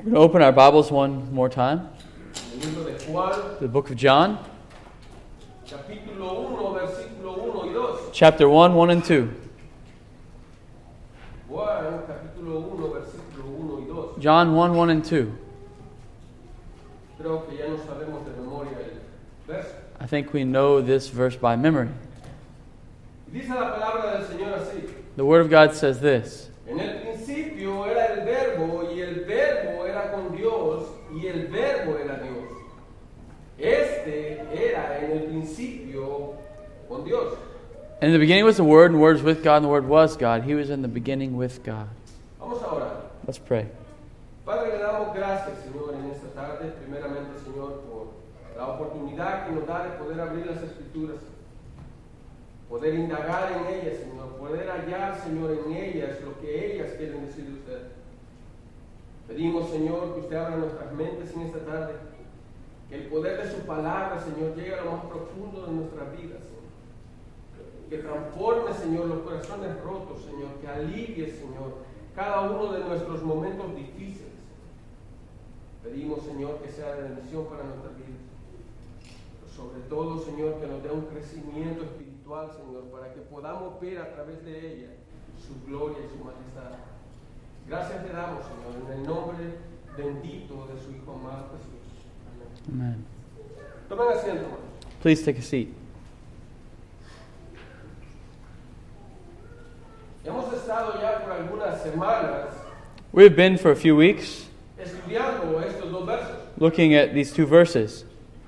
We're going to open our Bibles one more time. El libro de Juan, The book of John, capítulo 1, versículo 1 y 2. chapter 1, 1 and 2. Juan, capítulo 1, versículo 1 y 2. John 1, 1 and 2. Creo que ya no sabemos de memoria el verso. I think we know this verse by memory. Dice la palabra del Señor así. The Word of God says this. En el principio era el verbo, y el verbo era con Dios, y el verbo era Dios. Este era en el principio con Dios. In the beginning was the Word, and the Word was with God, and the Word was God. He was in the beginning with God. Vamos a orar. Let's pray. Padre, le damos gracias, Señor, en esta tarde, primeramente, Señor, por la oportunidad que nos da de poder abrir las Escrituras, poder indagar en ellas, Señor, poder hallar, Señor, en ellas lo que ellas quieren decir de usted. Pedimos, Señor, que usted abra nuestras mentes en esta tarde, que el poder de su palabra, Señor, llegue a lo más profundo de nuestras vidas, Señor. Que transforme, Señor, los corazones rotos, Señor, que alivie, Señor, cada uno de nuestros momentos difíciles. Pedimos, Señor, que sea de bendición para nuestras vidas. Pero sobre todo, Señor, que nos dé un crecimiento espiritual, Señor, para que podamos ver a través de ella su gloria y su majestad. Gracias te damos, Señor, en el nombre bendito de su Hijo amado Jesús. Amén. Amen. Tomen asiento, hermanos. Please take a seat. Hemos estado ya por algunas semanas We've been for a few weeks estudiando estos dos versos. looking at these two verses.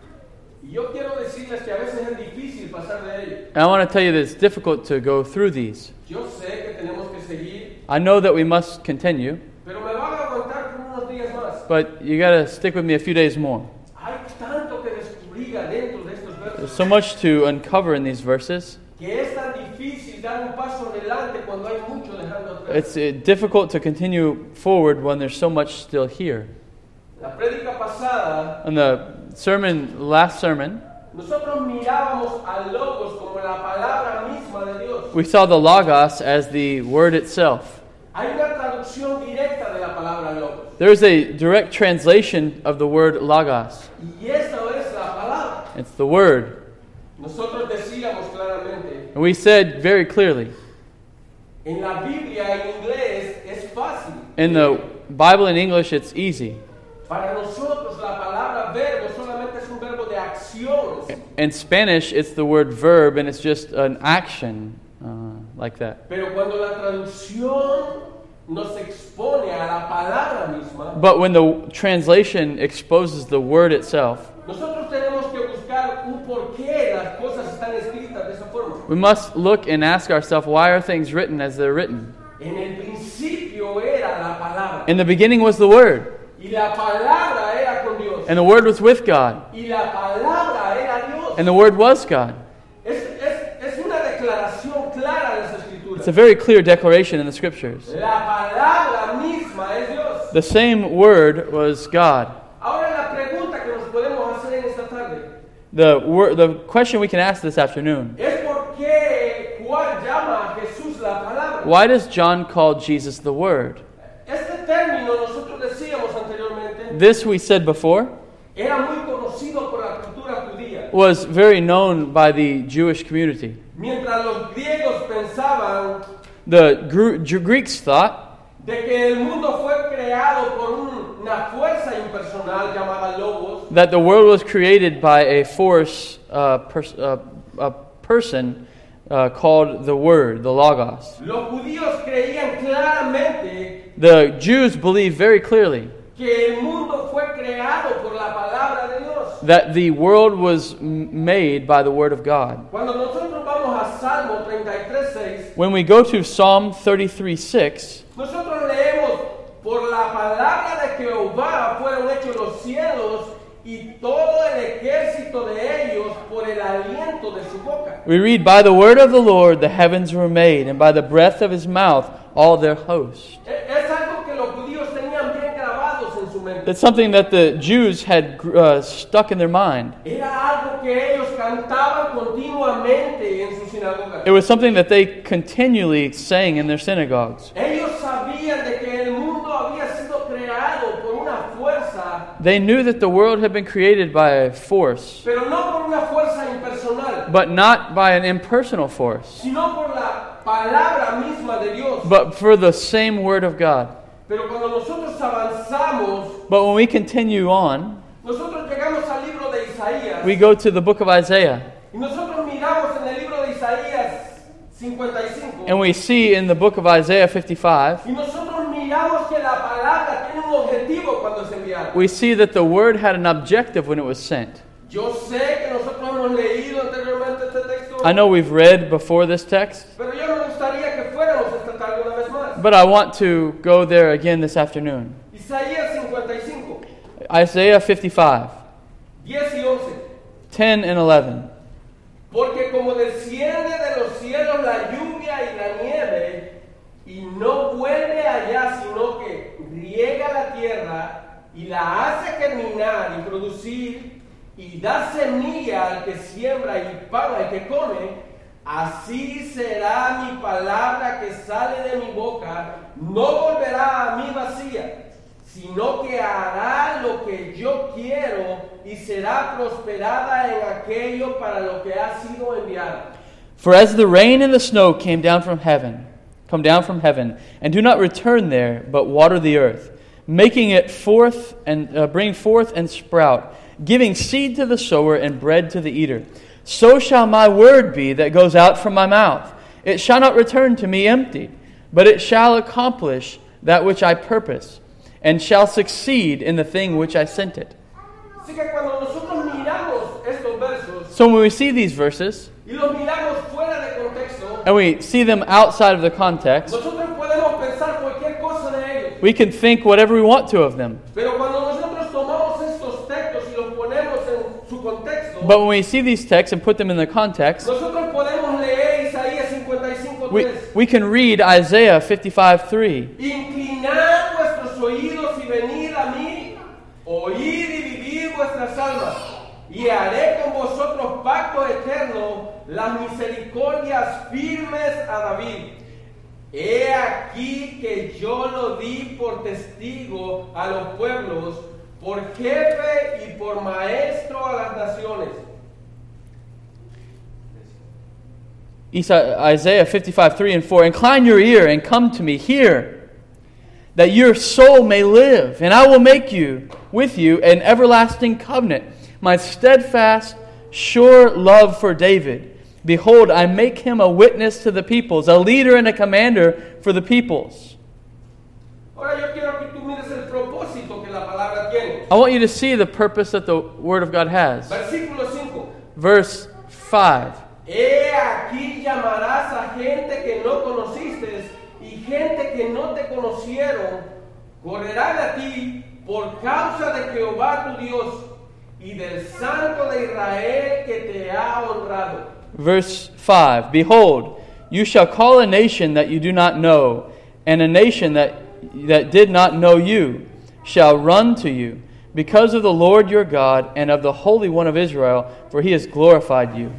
Y yo quiero decirles que a veces es difícil pasar de ellos. And I want to tell you that it's difficult to go through these. Yo sé que tenemos que seguir, I know that we must continue, pero me van a aguantar por unos días más. but you got to stick with me a few days more. Hay tanto que descubrir adentro de estos There's versos so much to uncover in these verses. que es tan difícil dar un paso adelante cuando hay mucho dejando atrás. It's difficult to continue forward when there's so much still here. La prédica pasada, In the last sermon, nosotros mirábamos a Logos como la palabra misma de Dios. we saw the Logos as the word itself. Hay una traducción directa de la palabra Logos. There is a direct translation of the word Logos. Y esa es la palabra. It's the word. Nosotros decíamos claramente, And we said very clearly, en la Biblia en inglés es fácil. in the Bible in English it's easy. Para nosotros la palabra verbo solamente es un verbo de acción. In Spanish it's the word verb and it's just an action like that. Pero cuando la traducción nos expone a la palabra misma, But when the translation exposes the word itself, nosotros tenemos que buscar un porqué las cosas están escritas de esa forma. we must look and ask ourselves, why are things written as they're written? En el principio era la palabra. In the beginning was the Word, Y la palabra era con Dios. and the Word was with God, Y la palabra era Dios. and the Word was God. Es una declaración clara de las Escrituras. It's a very clear declaration in the Scriptures. La palabra misma es Dios. The same Word was God. Ahora la pregunta que nos podemos hacer en esta tarde The question we can ask this afternoon, es por qué Juan llama a Jesús la palabra. why does John call Jesus the Word? Este término nosotros decíamos anteriormente This, we said before, era muy conocido por la cultura judía. was very known by the Jewish community. Mientras los griegos pensaban The Greeks thought de que el mundo fue creado por una fuerza impersonal llamada Logos, that the world was created by a force, a person called the Word, the Logos. los judíos creían claramente The Jews believed very clearly que el mundo fue creado por la palabra de Dios. that the world was made by the Word of God. Cuando nosotros vamos a Salmo 33:6, When we go to Psalm 33:6, nosotros leemos, por la palabra de Jehová fueron hechos los cielos y todo el ejército de ellos por el aliento de su boca. we read, by the word of the Lord the heavens were made, and by the breath of his mouth all their host. Es algo que los judíos tenían bien grabados en su mente. That's something that the Jews had stuck in their mind. Era algo que ellos cantaban continuamente en sus sinagogas. It was something that they continually sang in their synagogues. Ellos sabían de que el mundo había sido creado por una They knew that the world had been created by a force, pero no por una fuerza impersonal, but not by an impersonal force, sino por la palabra misma de Dios. but for the same word of God. Pero cuando nosotros avanzamos, But when we continue on, nosotros llegamos al libro de Isaías we go to the book of Isaiah, y nosotros miramos en el libro de Isaías 55 and we see in the book of Isaiah 55, y nosotros miramos que la palabra tiene un objetivo cuando es enviada. we see that the word had an objective when it was sent. Yo sé que nosotros hemos leído anteriormente este texto, I know we've read before this text, pero yo me gustaría que fuéramos esta tarde una vez más. but I want to go there again this afternoon. Isaías 55, Isaiah 55, 10 y 11. 10 and 11. Porque como desciende de los cielos la lluvia y la nieve, y no vuelve allá, sino que riega la tierra y la hace germinar y producir, y da semilla al que siembra y pan al que come, así será mi palabra que sale de mi boca, no volverá a mí vacía, sino que hará lo que yo quiero y será prosperada en aquello para lo que ha sido enviada. For as the rain and the snow come down from heaven, and do not return there, but water the earth, making it forth and bring forth and sprout, giving seed to the sower and bread to the eater, so shall my word be that goes out from my mouth. It shall not return to me empty, but it shall accomplish that which I purpose, and shall succeed in the thing which I sent it. Así que cuando nosotros miramos estos versos So when we see these verses, y los miramos fuera de contexto, and we see them outside of the context, nosotros podemos pensar cualquier cosa de ellos. we can think whatever we want to of them. Pero cuando nosotros tomamos estos textos y los ponemos en su contexto, But when we see these texts and put them in the context, nosotros podemos leer Isaías 55:3. we can read Isaiah 55:3. Inclinad vuestros oídos y venid a mí, oíd y vivid vuestras almas, y haré con vosotros pacto eterno, las misericordias firmes a David. He aquí que yo lo di por testigo a los pueblos, por jefe y por maestro a las naciones. Isaiah 55:3 and 4. Incline your ear and come to me, hear, that your soul may live, and I will make you with you an everlasting covenant, my steadfast, sure love for David. Behold, I make him a witness to the peoples, a leader and a commander for the peoples. Ahora yo quiero que tú mires el propósito que la palabra tiene. I want you to see the purpose that the Word of God has. Versículo 5. Verse 5. He aquí llamarás a gente que no conociste y gente que no te conocieron, correrán a ti por causa de Jehová tu Dios y del Santo de Israel que te ha honrado. Verse 5. Behold, you shall call a nation that you do not know, and a nation that did not know you shall run to you, because of the Lord your God and of the Holy One of Israel, for he has glorified you.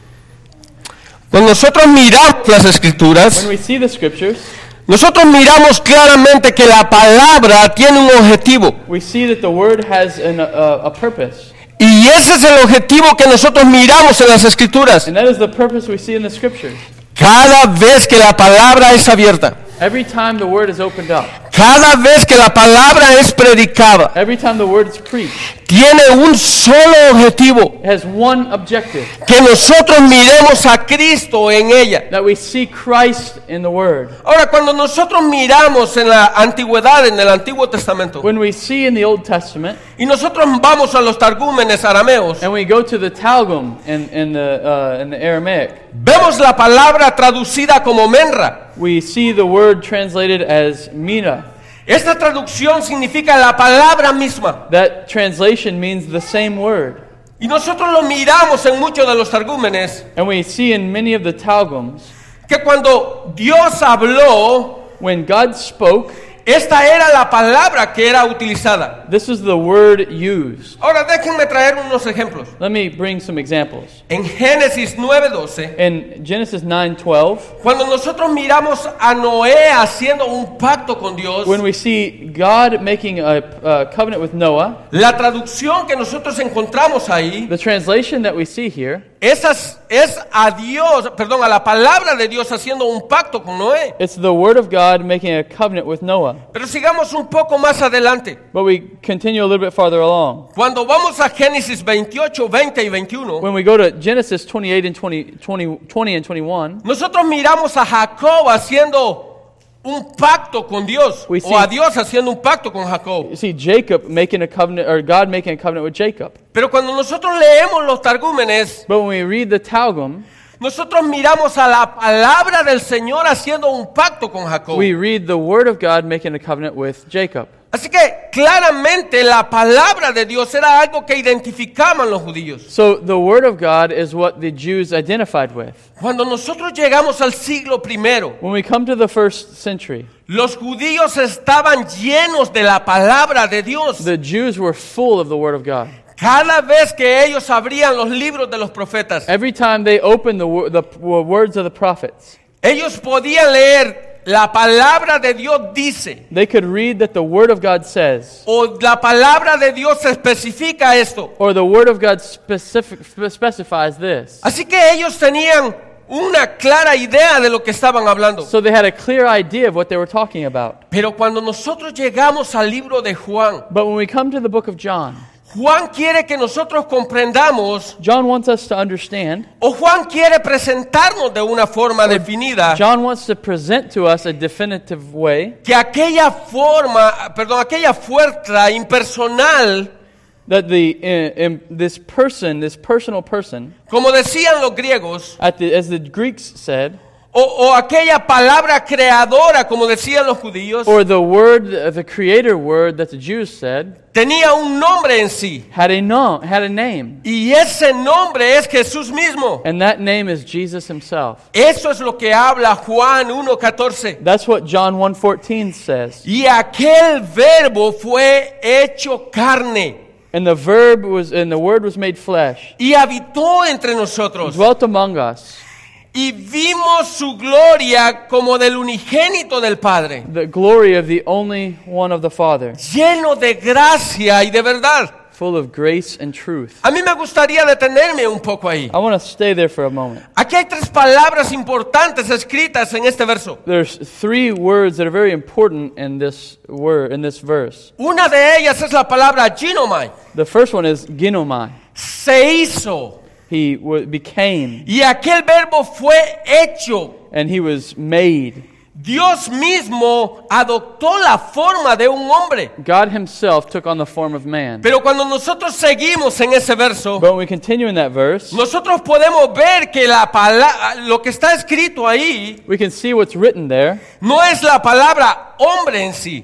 Cuando nosotros miramos las Escrituras, When we see the Scriptures, nosotros miramos claramente que la palabra tiene un objetivo. we see that the Word has a purpose. Y ese es el objetivo que nosotros miramos en las Escrituras. And that is the purpose we see in the Scriptures. Cada vez que la palabra es abierta, Every time the Word is opened up, cada vez que la palabra es predicada, every time the Word is preached, tiene un solo objetivo: it has one objective, que nosotros miremos a Cristo en ella. that we see Christ in the Word. Ahora, cuando nosotros miramos en la antigüedad, en el Antiguo Testamento, When we see in the Old Testament, y nosotros vamos a los targúmenes arameos, and we go to the Targum in the Aramaic, vemos la palabra traducida como menra. we see the word translated as mina. Esta traducción significa la palabra misma. That translation means the same word. Y nosotros lo miramos en muchos de los targúmenes, And we see in many of the Targums, que cuando Dios habló, when God spoke, esta era la palabra que era utilizada. This is the word used. Ahora déjenme traer unos ejemplos. Let me bring some examples. En Génesis 9:12, In Genesis 9:12, cuando nosotros miramos a Noé haciendo un pacto con Dios, when we see God making a covenant with Noah, la traducción que nosotros encontramos ahí the translation that we see here, es a la palabra de Dios haciendo un pacto con Noé. it's the word of God making a covenant with Noah. Pero sigamos un poco más adelante. But we continue a little bit farther along. Cuando vamos a Génesis 28, 20 y 21, When we go to Genesis 28 and 20 and 21, nosotros miramos a Jacob haciendo un pacto con Dios, We o see- a Dios haciendo un pacto con Jacob. you see Jacob making a covenant, or God making a covenant with Jacob. Pero cuando nosotros leemos los targúmenes, But when we read the Targum, nosotros miramos a la palabra del Señor haciendo un pacto con Jacob. we read the word of God making a covenant with Jacob. Así que claramente la palabra de Dios era algo que identificaban los judíos. So the word of God is what the Jews identified with. Cuando nosotros llegamos al siglo primero, When we come to the first century, los judíos estaban llenos de la palabra de Dios. the Jews were full of the word of God. Cada vez que ellos abrían los libros de los profetas, Every time they opened the words of the prophets, ellos podían leer la palabra de Dios dice, they could read that the word of God says, o la palabra de Dios especifica esto. or the word of God specifies this. Así que ellos tenían una clara idea de lo que estaban hablando. So they had a clear idea of what they were talking about. Pero cuando nosotros llegamos al libro de Juan, But when we come to the book of John, Juan quiere que nosotros comprendamos, John wants us to understand, o Juan quiere presentarnos de una forma definida, John wants to present to us a definitive way que aquella fuerza impersonal, that this personal person, como decían los griegos, as the Greeks said, o aquella palabra creadora, como decían los judíos, or the word, the creator word that the Jews said, tenía un nombre en sí. had a name. Y ese nombre es Jesús mismo. And that name is Jesus himself. Eso es lo que habla Juan 1:14. That's what John 1:14 says. Y aquel verbo fue hecho carne And the word was made flesh, y habitó entre nosotros. dwelt among us. Y vimos su gloria como del unigénito del Padre, The glory of the only one of the Father, lleno de gracia y de verdad. full of grace and truth. A mí me gustaría detenerme un poco ahí. I want to stay there for a moment. Aquí hay tres palabras importantes escritas en este verso. There's three words that are very important in this verse. Una de ellas es la palabra ginomai. The first one is ginomai. Se hizo. He became, Y aquel verbo fue hecho. and he was made. Dios mismo adoptó la forma de un hombre. God himself took on the form of man. Pero cuando nosotros seguimos en ese verso, But when we continue in that verse, nosotros podemos ver que lo que está escrito ahí we can see what's written there. no es la palabra hombre en sí.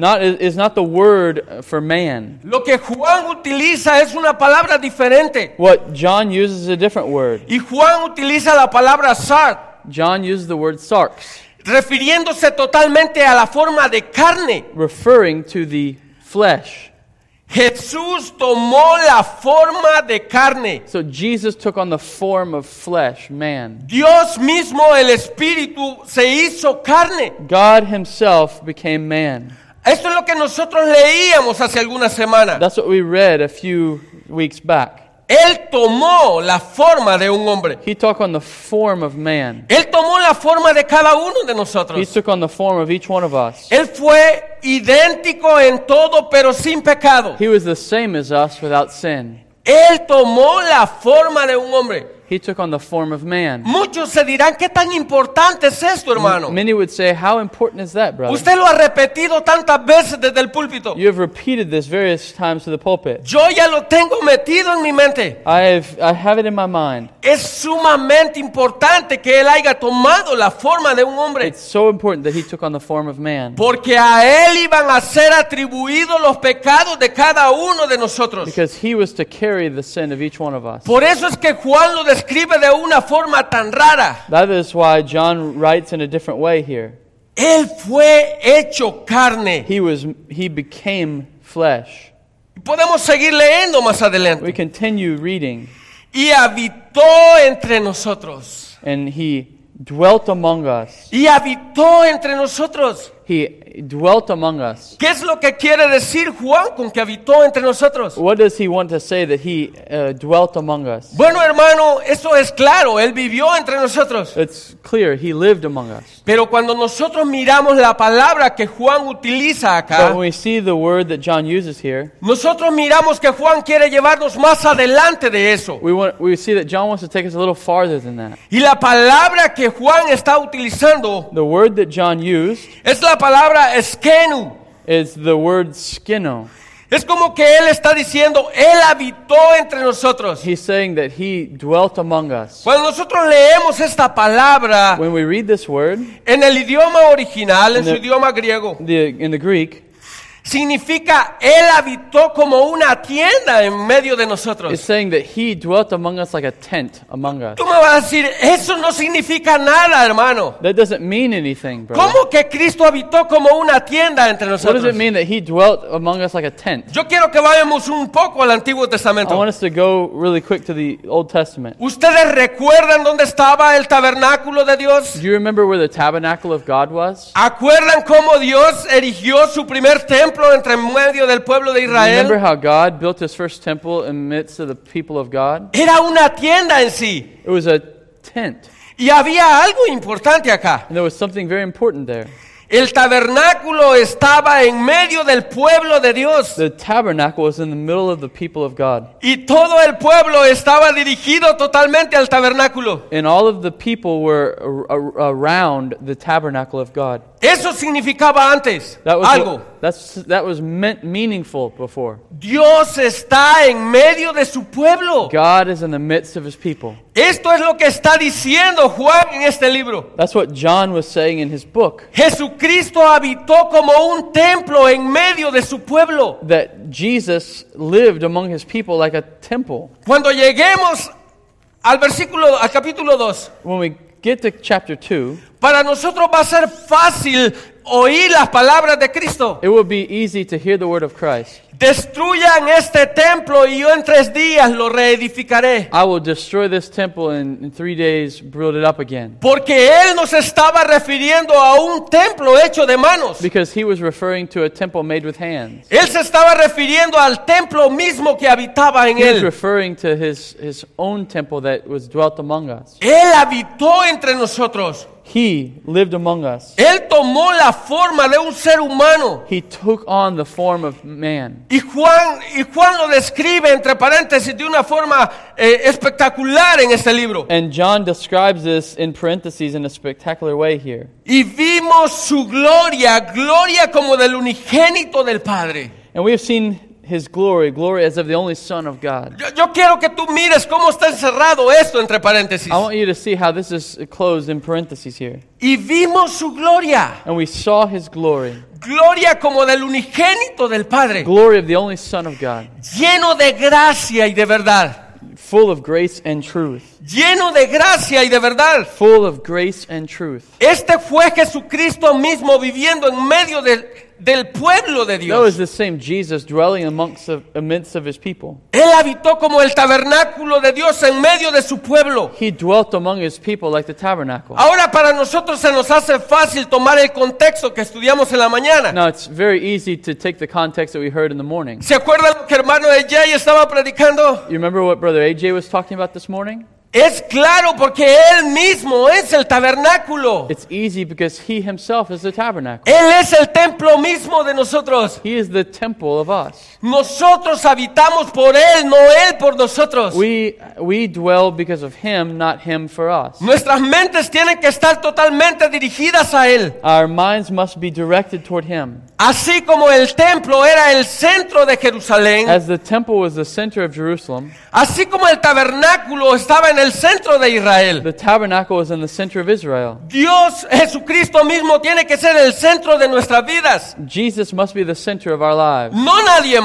Is not the word for man. Lo que Juan utiliza es una palabra diferente. What John uses is a different word. Y Juan utiliza la palabra sarx, John uses the word sarx, refiriéndose totalmente a la forma de carne. referring to the flesh. Jesús tomó la forma de carne. So Jesus took on the form of flesh, man. Dios mismo, el Espíritu, se hizo carne. God himself became man. Esto es lo que nosotros leíamos hace algunas semanas. That's what we read a few weeks back. Él tomó la forma de un hombre. He took on the form of man. Él tomó la forma de cada uno de He nosotros. took on the form of each one of us. Él fue idéntico en todo, pero sin pecado. He was the same as us without sin. Él tomó la forma de un hombre. He took on the form of man. Muchos se dirán, ¿qué tan importante es esto, hermano? Many would say, how important is that, brother? Usted lo ha repetido tantas veces desde el púlpito. You have repeated this various times to the pulpit. Yo ya lo tengo metido en mi mente. I have it in my mind. Es sumamente importante que él haya tomado la forma de un hombre, It's so important that he took on the form of man. porque a él iban a ser atribuidos los pecados de cada uno de nosotros. Because he was to carry the sin of each one of us. Por eso es que Juan lo describe de una forma tan rara. That is why John writes in a different way here. Él fue hecho carne. He became flesh. Podemos seguir leyendo más We adelante. continue reading. Y habitó entre nosotros. And he dwelt among us. Y habitó entre nosotros. He dwelt among us. ¿Qué es lo que quiere decir Juan con que habitó entre nosotros? What does he want to say that he dwelt among us? Bueno, hermano, eso es claro. Él vivió entre nosotros. It's clear he lived among us. Pero cuando nosotros miramos la palabra que Juan utiliza But acá, when we see the word that John uses here, nosotros miramos que Juan quiere llevarnos más adelante de eso. we see that John wants to take us a little farther than that. Y la palabra que Juan está utilizando The word that John used es la palabra skenu. is the word skino. Es como que él está diciendo, él habitó entre nosotros. He's saying that he dwelt among us. Cuando nosotros leemos esta palabra When we read this word, en el idioma original, en su the- idioma griego, in the Greek, significa él habitó como una tienda en medio de it's nosotros. saying that he dwelt among us like a tent among us. Tú me vas a decir, eso no significa nada, hermano. That doesn't mean anything, brother. ¿Cómo que Cristo habitó como una tienda entre What does nosotros? it mean that he dwelt among us like a tent? Yo quiero que vayamos un poco al Antiguo I Testamento. want us to go really quick to the Old Testament. ¿Ustedes recuerdan dónde estaba el tabernáculo de Dios? Do you remember where the tabernacle of God was? ¿Acuerdan cómo Dios erigió su primer templo entre medio del pueblo de Remember Israel? how God built his first temple in the midst of the people of God? Era una tienda en sí. It was a tent. Y había algo importante acá. And there was something very important there. El tabernáculo estaba en medio del pueblo de Dios. The tabernacle was in the middle of the people of God. Y todo el pueblo estaba dirigido totalmente al tabernáculo. And all of the people were around the tabernacle of God. Eso significaba antes That was algo. that was meaningful before. Dios está en medio de su pueblo. God is in the midst of his people. Esto es lo que está diciendo Juan en este libro. That's what John was saying in his book. Jesucristo habitó como un templo en medio de su pueblo. That Jesus lived among his people like a temple. Cuando lleguemos al capítulo 2, When we get to chapter 2, para nosotros va a ser fácil oír las palabras de Cristo. it will be easy to hear the word of Christ. Destruyan este templo y yo en 3 días lo reedificaré. I will destroy this temple and in 3 days build it up again. Porque él nos estaba refiriendo a un templo hecho de manos. Because he was referring to a temple made with hands. Él se estaba refiriendo al templo mismo que habitaba en He was él. referring to his own temple that was dwelt among us. Él habitó entre nosotros. He lived among us. Él tomó la forma de un ser humano. He took on the form of man. Y Juan lo describe entre paréntesis de una forma espectacular en este libro. And John describes this in parentheses in a spectacular way here. Y vimos su gloria, gloria como del unigénito del Padre. And we have seen his glory, glory as of the only Son of God. Yo quiero que tú mires cómo está encerrado esto entre paréntesis. I want you to see how this is closed in parentheses here. Y vimos su gloria, And we saw his glory, gloria como del unigénito del Padre, glory of the only Son of God, lleno de gracia y de verdad. full of grace and truth. Lleno de gracia y de verdad. Full of grace and truth. Este fue Jesucristo mismo viviendo en medio del pueblo de That was Dios. the same Jesus dwelling amidst of his people. Él habitó como el tabernáculo de Dios en medio de su pueblo. He dwelt among his people like the tabernacle. Ahora para nosotros se nos hace fácil tomar el contexto que estudiamos en la mañana. Now it's very easy to take the context that we heard in the morning. ¿Se acuerdan lo que hermano Jay estaba predicando? You remember what Brother AJ was talking about this morning? Es claro porque Él mismo es el tabernáculo. It's easy because he himself is the tabernacle. Él es el templo mismo de nosotros. He is the temple of us. Nosotros habitamos por Él, no Él por nosotros. We dwell because of him, not him for us. Nuestras mentes tienen que estar totalmente dirigidas a Él. Our minds must be directed toward him. Así como el templo era el centro de Jerusalén, As the temple was the center of Jerusalem, así como el tabernáculo estaba en el centro de Israel. the tabernacle was in the center of Israel. Dios, Jesucristo mismo tiene que ser el centro de nuestras vidas, Jesus must be the center of our lives, no nadie más.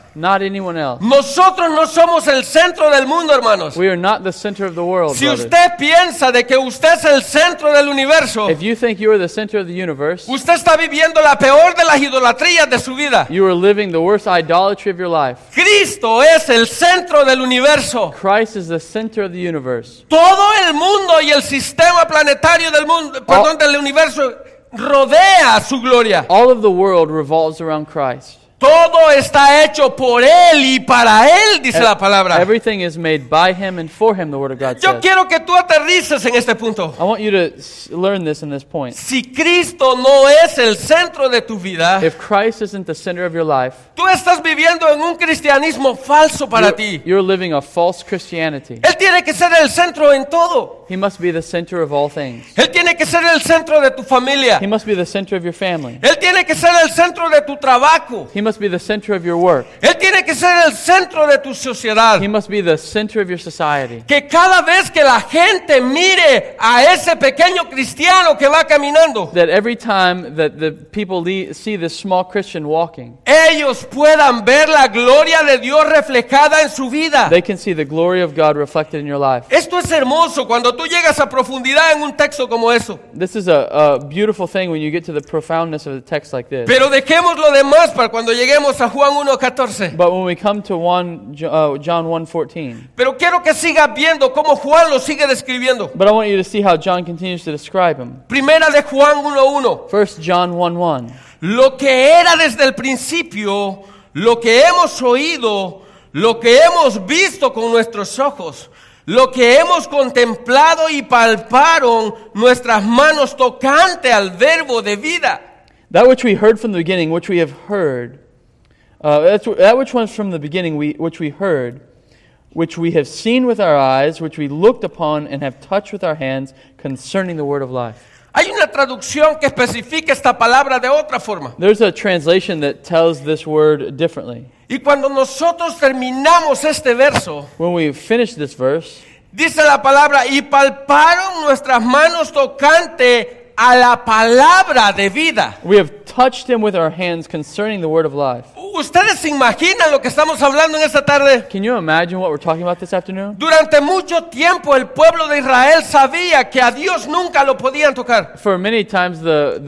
not anyone else. Nosotros no somos el centro del mundo, hermanos. We are not the center of the world, Si brothers. usted piensa de que usted es el centro del universo, If you think you are the center of the universe, usted está viviendo la peor de las idolatrías de su vida. you are living the worst idolatry of your life. Cristo es el centro del universo. Christ is the center of the universe. Todo el mundo y el sistema planetario del mundo, perdón, del universo rodea su gloria. All of the world revolves around Christ. Todo está hecho por Él y para Él, dice la palabra. Everything is made by Him and for Him, the Word of God Yo says. quiero que tú aterrices en este punto. I want you to learn this in this point. Si Cristo no es el centro de tu vida, If Christ isn't the center of your life, tú estás viviendo en un cristianismo falso para ti. you're living a false Christianity. Él tiene que ser el centro en todo. He must be the center of all things. Él tiene que ser el centro de tu familia. He must be the center of your family. Él tiene que ser el centro de tu trabajo. He must be the center of your work. Él tiene que ser el centro de tu sociedad. He must be the center of your society. Que cada vez que la gente mire a ese pequeño cristiano que va caminando, That every time that the people see this small Christian walking, ellos puedan ver la gloria de Dios reflejada en su vida. they can see the glory of God reflected in your life. Esto es hermoso cuando tú llegas a profundidad en un texto como eso. This is a beautiful thing when you get to the profoundness of a text like this. Pero dejemos lo demás para cuando lleguemos a Juan 1:14. But when we come to John 1:14, Pero quiero que sigas viendo cómo Juan lo sigue describiendo. but I want you to see how John continues to describe him. Primera de Juan 1:1. 1 John 1:1. Lo que era desde el principio, lo que hemos oído, lo que hemos visto con nuestros ojos, lo que hemos contemplado y palparon nuestras manos tocante al verbo de vida. That which we heard from the beginning, which we have heard, that which was from the beginning, which we heard, which we have seen with our eyes, which we looked upon and have touched with our hands, concerning the word of life. Hay una traducción que especifica esta palabra de otra forma. There's a translation that tells this word differently. Y cuando nosotros terminamos este verso, When we finish this verse, dice la palabra, y palparon nuestras manos tocante a la palabra de vida. we have touched him with our hands concerning the word of life. ¿Ustedes se imaginan lo que estamos hablando en esta tarde? Can you imagine what we're talking about this afternoon? Durante mucho tiempo el pueblo de Israel sabía que a Dios nunca lo podían tocar. For many times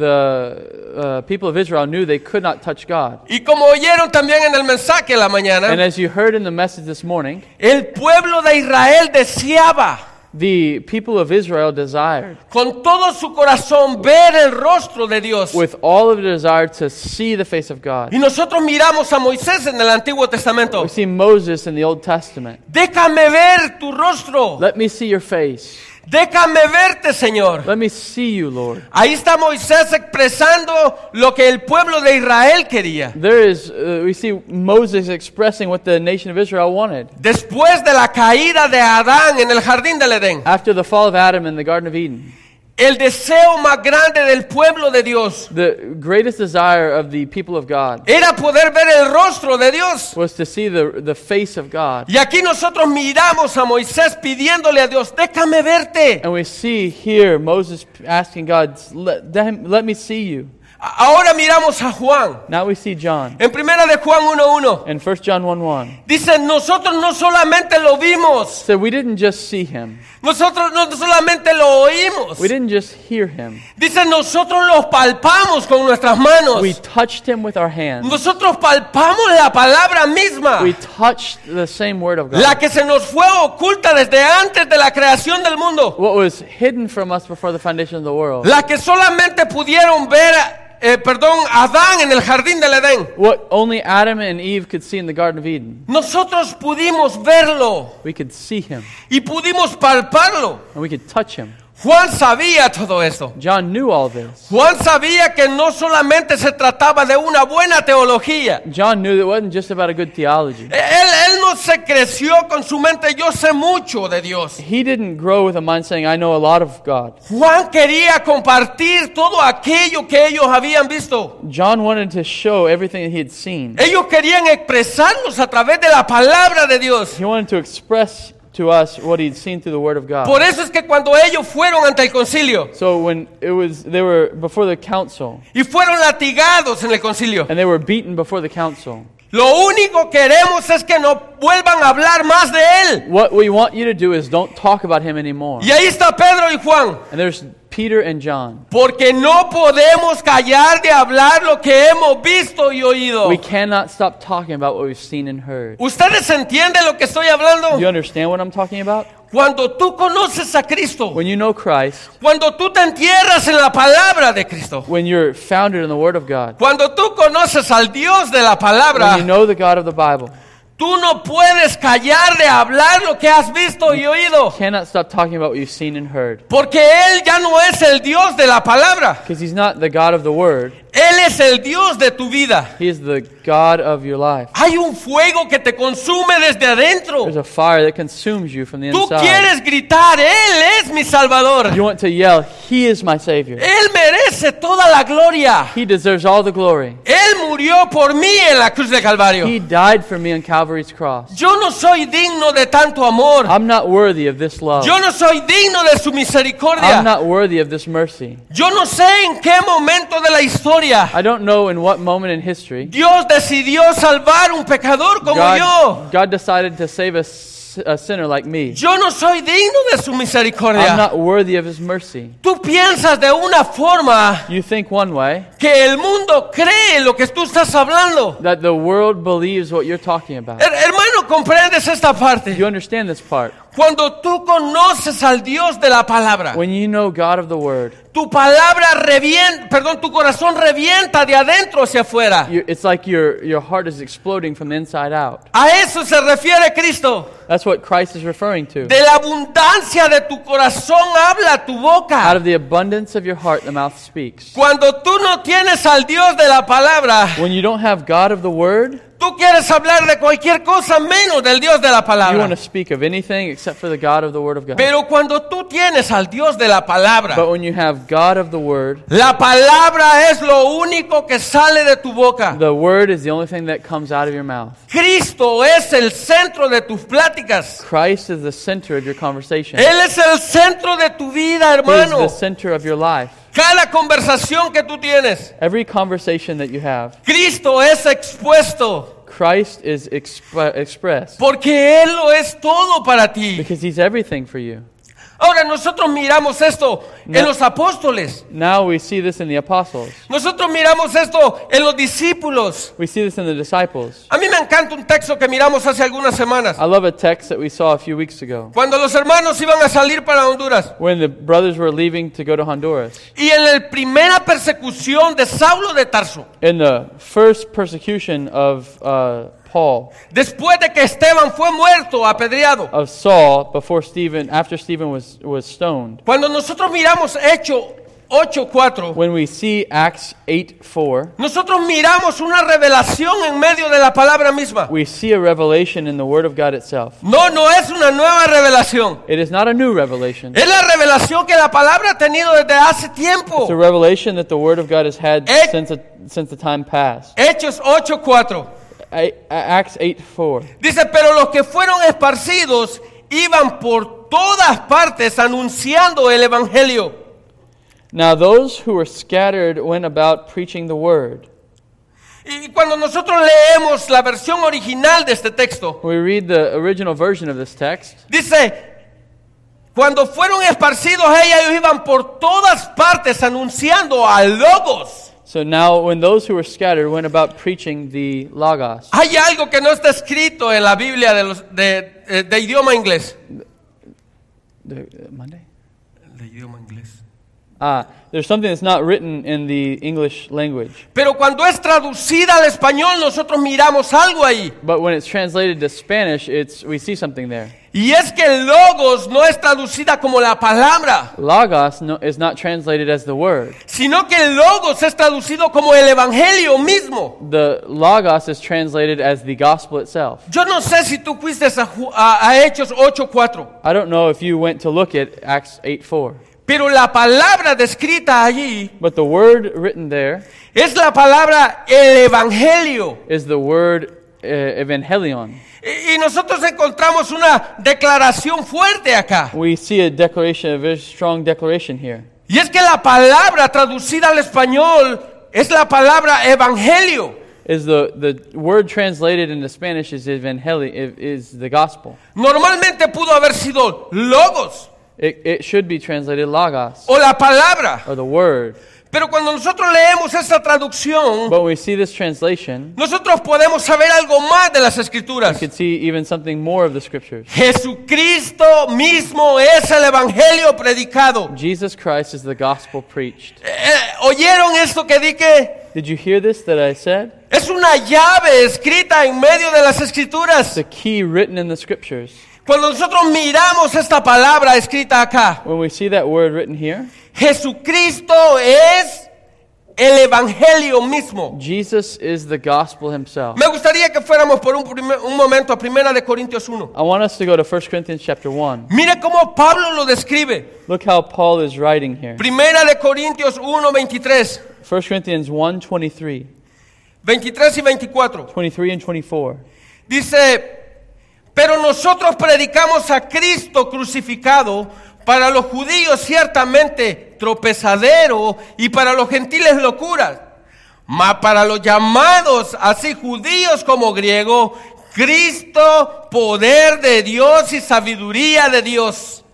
the people of Israel knew they could not touch God. Y como oyeron también en el mensaje de la And mañana, as you heard in the message this morning, el pueblo de Israel deseaba the people of Israel desired con todo su corazón ver el rostro de Dios. with all of their desire to see the face of God. Y nosotros miramos a Moisés en el Antiguo Testamento. We see Moses in the Old Testament. Déjame ver tu rostro. Let me see your face. Déjame verte, Señor. Let me see you, Lord. Ahí está Moisés expresando lo que el pueblo de Israel quería. There is, we see Moses expressing what the nation of Israel wanted. Después de la caída de Adán en el jardín del Edén, After the fall of Adam in the Garden of Eden, el deseo más grande del pueblo de Dios the greatest desire of the people of God era poder ver el rostro de Dios. was to see the face of God. Y aquí nosotros miramos a Moisés pidiéndole a Dios, déjame verte. And we see here Moses asking God, let me see you. Ahora miramos a Juan. Now we see John. En primera de Juan 1:1 In 1 John 1:1, dice, nosotros no solamente lo vimos, so we didn't just see him. nosotros no solamente lo oímos. We didn't just hear him. Dice, nosotros lo palpamos con nuestras manos. We touched him with our hands. Nosotros palpamos la palabra misma, We touched the same word of God. la que se nos fue oculta desde antes de la creación del mundo, What was hidden from us before the foundation of the world. la que solamente pudieron ver, Adán en el jardín del Edén. What only Adam and Eve could see in the Garden of Eden. Nosotros pudimos verlo We could see him y pudimos palparlo. and we could touch him. Juan sabía todo esto. John knew all this. Juan sabía que no solamente se trataba de una buena teología. John knew that it wasn't just about a good theology. Él no se creció con su mente, yo sé mucho de Dios. He didn't grow with a mind saying, I know a lot of God. Juan quería compartir todo aquello que ellos habían visto. John wanted to show everything that he had seen. Ellos querían expresarnos a través de la palabra de Dios. He wanted to express to us what he'd seen through the Word of God. Por eso es que cuando ellos fueron ante el concilio So when they were before the council, y fueron latigados en el concilio, and they were beaten before the council, Lo único que queremos es que no vuelvan a hablar más de Él. What we want you to do is don't talk about him anymore. Y ahí está Pedro y Juan. And there's Peter and John. Porque no podemos callar de hablar lo que hemos visto y oído. We cannot stop talking about what we've seen and heard. ¿Ustedes entienden lo que estoy hablando? Do you understand what I'm talking about? Cuando tú conoces a Cristo, When you know Christ, cuando tú te entierras en la palabra de Cristo, when you're founded in the Word of God, cuando tú conoces al Dios de la palabra, when you know the God of the Bible, tú no puedes callar de hablar lo que has visto y oído. cannot stop talking about what you've seen and heard. Porque Él ya no es el Dios de la palabra. Because He's not the God of the Word. Él es el Dios de tu vida. He is the God of your life. Hay un fuego que te consume desde adentro. There's a fire that consumes you from the Tú inside. quieres gritar, Él es mi Salvador. You want to yell, He is my Savior. Él merece toda la gloria. He deserves all the glory. Él murió por mí en la cruz de Calvario. He died for me on Calvary's cross. Yo no soy digno de tanto amor. I'm not worthy of this love. Yo no soy digno de su misericordia. I'm not worthy of this mercy. Yo no sé en qué momento de la historia I don't know in what moment in history Dios decidió salvar un pecador como yo. God decided to save a sinner like me. Yo no soy digno de su I'm misericordia. not worthy of His mercy. Tú piensas de una forma You think one way, que el mundo cree lo que tú estás hablando. that the world believes what you're talking about. Hermano, ¿comprendes esta parte? You understand this part. Cuando tú conoces al Dios de la palabra, When you know God of the Word, tu palabra revienta, tu corazón revienta de adentro hacia afuera. it's like your heart is exploding from the inside out. A eso se refiere Cristo. That's what Christ is referring to. De la abundancia de tu corazón habla tu Out boca. of the abundance of your heart, the mouth speaks. Cuando tú no tienes al Dios de la palabra, When you don't have God of the Word, tú quieres hablar de cualquier cosa menos del Dios de la you want palabra. to speak of anything except for the God of the Word of God. Pero cuando tú tienes al Dios de la palabra, But when you have God of the Word, la palabra es lo único que sale de tu boca. the Word is the only thing that comes out of your mouth. Cristo es el centro de tus pláticas. Christ is the center of your conversation. Él es el centro de tu vida, He is the hermano. center of your life. Cada conversación que tú tienes, Every conversation that you have, Cristo es expuesto. Christ is expressed Porque Él lo es todo para ti. because He's everything for you. Ahora nosotros miramos esto en los apóstoles. Now we see this in the apostles. Nosotros miramos esto en los discípulos. We see this in the disciples. A mí me encanta un texto que miramos hace algunas semanas. I love a text that we saw a few weeks ago Cuando los hermanos iban a salir para Honduras. when the brothers were leaving to go to Honduras. Y en la primera persecución de Saulo de Tarso. In the first persecution of Paul, Después de que Esteban fue muerto, apedreado. of Saul, after Stephen was stoned. Cuando nosotros miramos Hechos 8:4, When we see Acts 8:4, nosotros miramos una revelación en medio de la palabra misma. we see a revelation in the Word of God itself. No es una nueva revelación. It is not a new revelation. Es la revelación que la palabra ha tenido desde hace tiempo. It's a revelation that the Word of God has had since the time past. Hechos 8:4. Acts 8:4. Dice, pero los que fueron esparcidos iban por todas partes anunciando el evangelio. Now those who were scattered went about preaching the Word. Y cuando nosotros leemos la versión original de este texto, When we read the original version of this text, dice, cuando fueron esparcidos ellos iban por todas partes anunciando al Logos. so now when those who were scattered went about preaching the Logos. Hay algo que no está escrito en la Biblia de idioma inglés. Monday? De idioma inglés. There's something that's not written in the English language. Pero cuando es traducida al español, nosotros miramos algo ahí. But when it's translated to Spanish, we see something there. Y es que el Logos no es traducida como la palabra, Logos is not translated as the Word. sino que el Logos es traducido como el Evangelio mismo. The Logos is translated as the gospel itself. Yo no sé si tú fuiste a Hechos 8:4, I don't know if you went to look at Acts 8:4, pero la palabra descrita allí but the word written there es la palabra el Evangelio. is the word evangelion. Y nosotros encontramos una declaración fuerte acá. We see a very strong declaration here. Y es que la palabra traducida al español es la palabra Evangelio. is the word translated into Spanish is evangelio, is the gospel. Normalmente pudo haber sido logos It should be translated logos, o la palabra. or the word. Pero cuando nosotros leemos esta traducción, But when we see this translation, nosotros podemos saber algo más de las we Escrituras. could see even something more of the scriptures. Jesucristo mismo es el evangelio predicado. Jesus Christ is the gospel preached. ¿Oyeron esto que dije? Did you hear this that I said? Es una llave escrita en medio de las Escrituras. The key written in the scriptures. Cuando nosotros miramos esta palabra escrita acá, When we see that word written here, Jesucristo es el evangelio mismo. Jesus is the gospel himself. Me gustaría que fuéramos por un momento a 1 de Corintios 1. I want us to go to 1 Corinthians chapter 1. Mire cómo Pablo lo describe. Look how Paul is writing here. 1 de Corintios 1, 23. 1 Corinthians 1, 23, 23 y 24. 23 and 24. Dice, pero nosotros predicamos a Cristo crucificado, para los judíos ciertamente tropezadero y para los gentiles locura. Mas para los llamados, así judíos como griegos, Cristo, poder de Dios y sabiduría de Dios.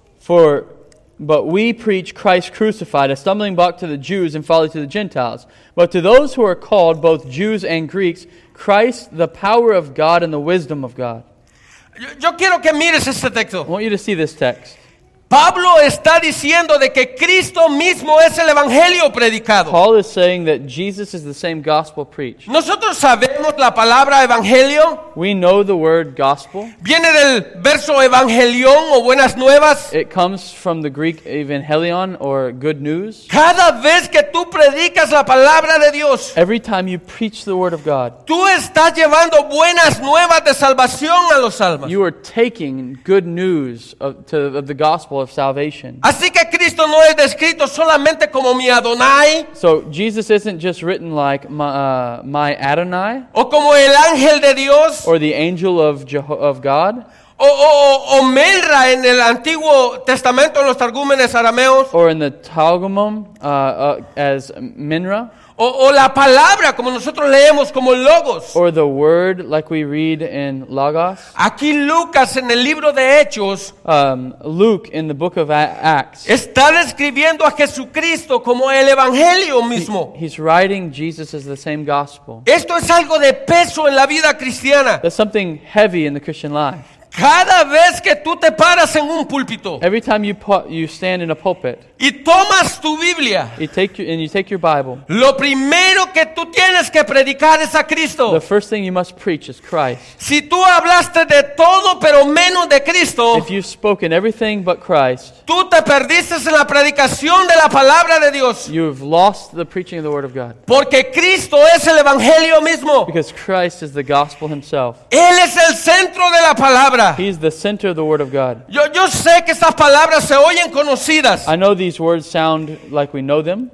But we preach Christ crucified, a stumbling block to the Jews and folly to the Gentiles. But to those who are called, both Jews and Greeks, Christ, the power of God and the wisdom of God. Yo quiero que mires este I texto. want you to see this text. Pablo está diciendo de que Cristo mismo es el evangelio predicado. Paul is saying that Jesus is the same gospel preached. Nosotros sabemos la palabra evangelio. We know the word gospel. Viene del verso evangelión o buenas nuevas. It comes from the Greek evangelion, or good news. Cada vez que tú predicas la palabra de Dios, Every time you preach the word of God, tú estás llevando buenas nuevas de salvación a los almas. you are taking good news of the gospel of salvation. Así que Cristo no es descrito solamente como mi Adonai So Jesus isn't just written like my Adonai, o como el ángel de Dios or the angel of God, o Melra en el Antiguo Testamento en los targúmenes arameos or in the Targumim as Minra, o la palabra como nosotros leemos como logos. or the word like we read in Logos. Aquí Lucas en el libro de Hechos Luke in the book of Acts, está describiendo a Jesucristo como el evangelio mismo. he's writing Jesus as the same gospel. Esto es algo de peso en la vida cristiana. That's something heavy in the Christian life. Cada vez que tú te paras en un púlpito Every time you stand in a pulpit, y tomas tu Biblia, you take your Bible, lo primero que tú tienes que predicar es a Cristo. the first thing you must preach is Christ. Si tú hablaste de todo pero menos de Cristo, If you've spoken everything but Christ, tú te perdiste en la predicación de la palabra de Dios. you've lost the preaching of the word of God. Porque Cristo es el evangelio mismo. Because Christ is the gospel himself. Él es el centro de la palabra. He's the center of the word of God. Yo sé que estas palabras se oyen conocidas. I know these words sound like we know them.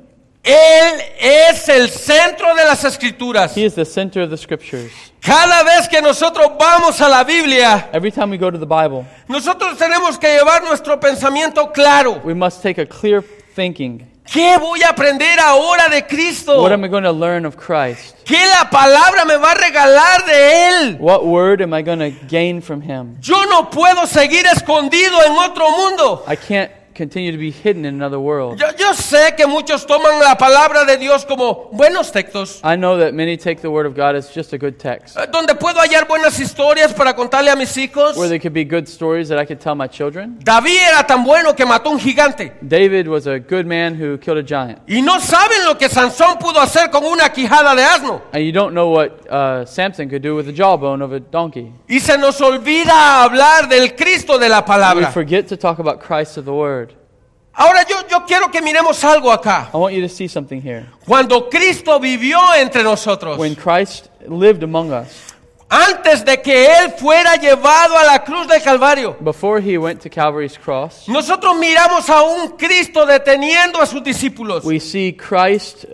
Él es el centro de las Escrituras. He is the center of the scriptures. Cada vez que nosotros vamos a la Biblia, Every time we go to the Bible, nosotros tenemos que llevar nuestro pensamiento claro. we must take a clear thinking. ¿Qué voy a aprender ahora de Cristo? What am I going to learn of Christ? ¿Qué la palabra me va a regalar de Él? What word am I going to gain from him? Yo no puedo seguir escondido en otro mundo. I can't continue to be hidden in another world. Yo sé que muchos toman la palabra de Dios como buenos textos, I know that many take the word of God as just a good text, donde puedo hallar buenas historias para contarle a mis hijos. where there could be good stories that I could tell my children. David era tan bueno que mató un gigante. David was a good man who killed a giant. Y no saben lo que Sansón pudo hacer con una quijada de asno. And you don't know what Samson could do with the jawbone of a donkey. Y se nos olvida hablar del Cristo de la We palabra. forget to talk about Christ of the word. Ahora yo quiero que miremos algo acá. I want you to see something here. Cuando Cristo vivió entre nosotros, When Christ lived among us, antes de que Él fuera llevado a la cruz del Calvario. Before he went to Calvary's cross, Nosotros miramos a un Cristo deteniendo a sus discípulos. we see Christ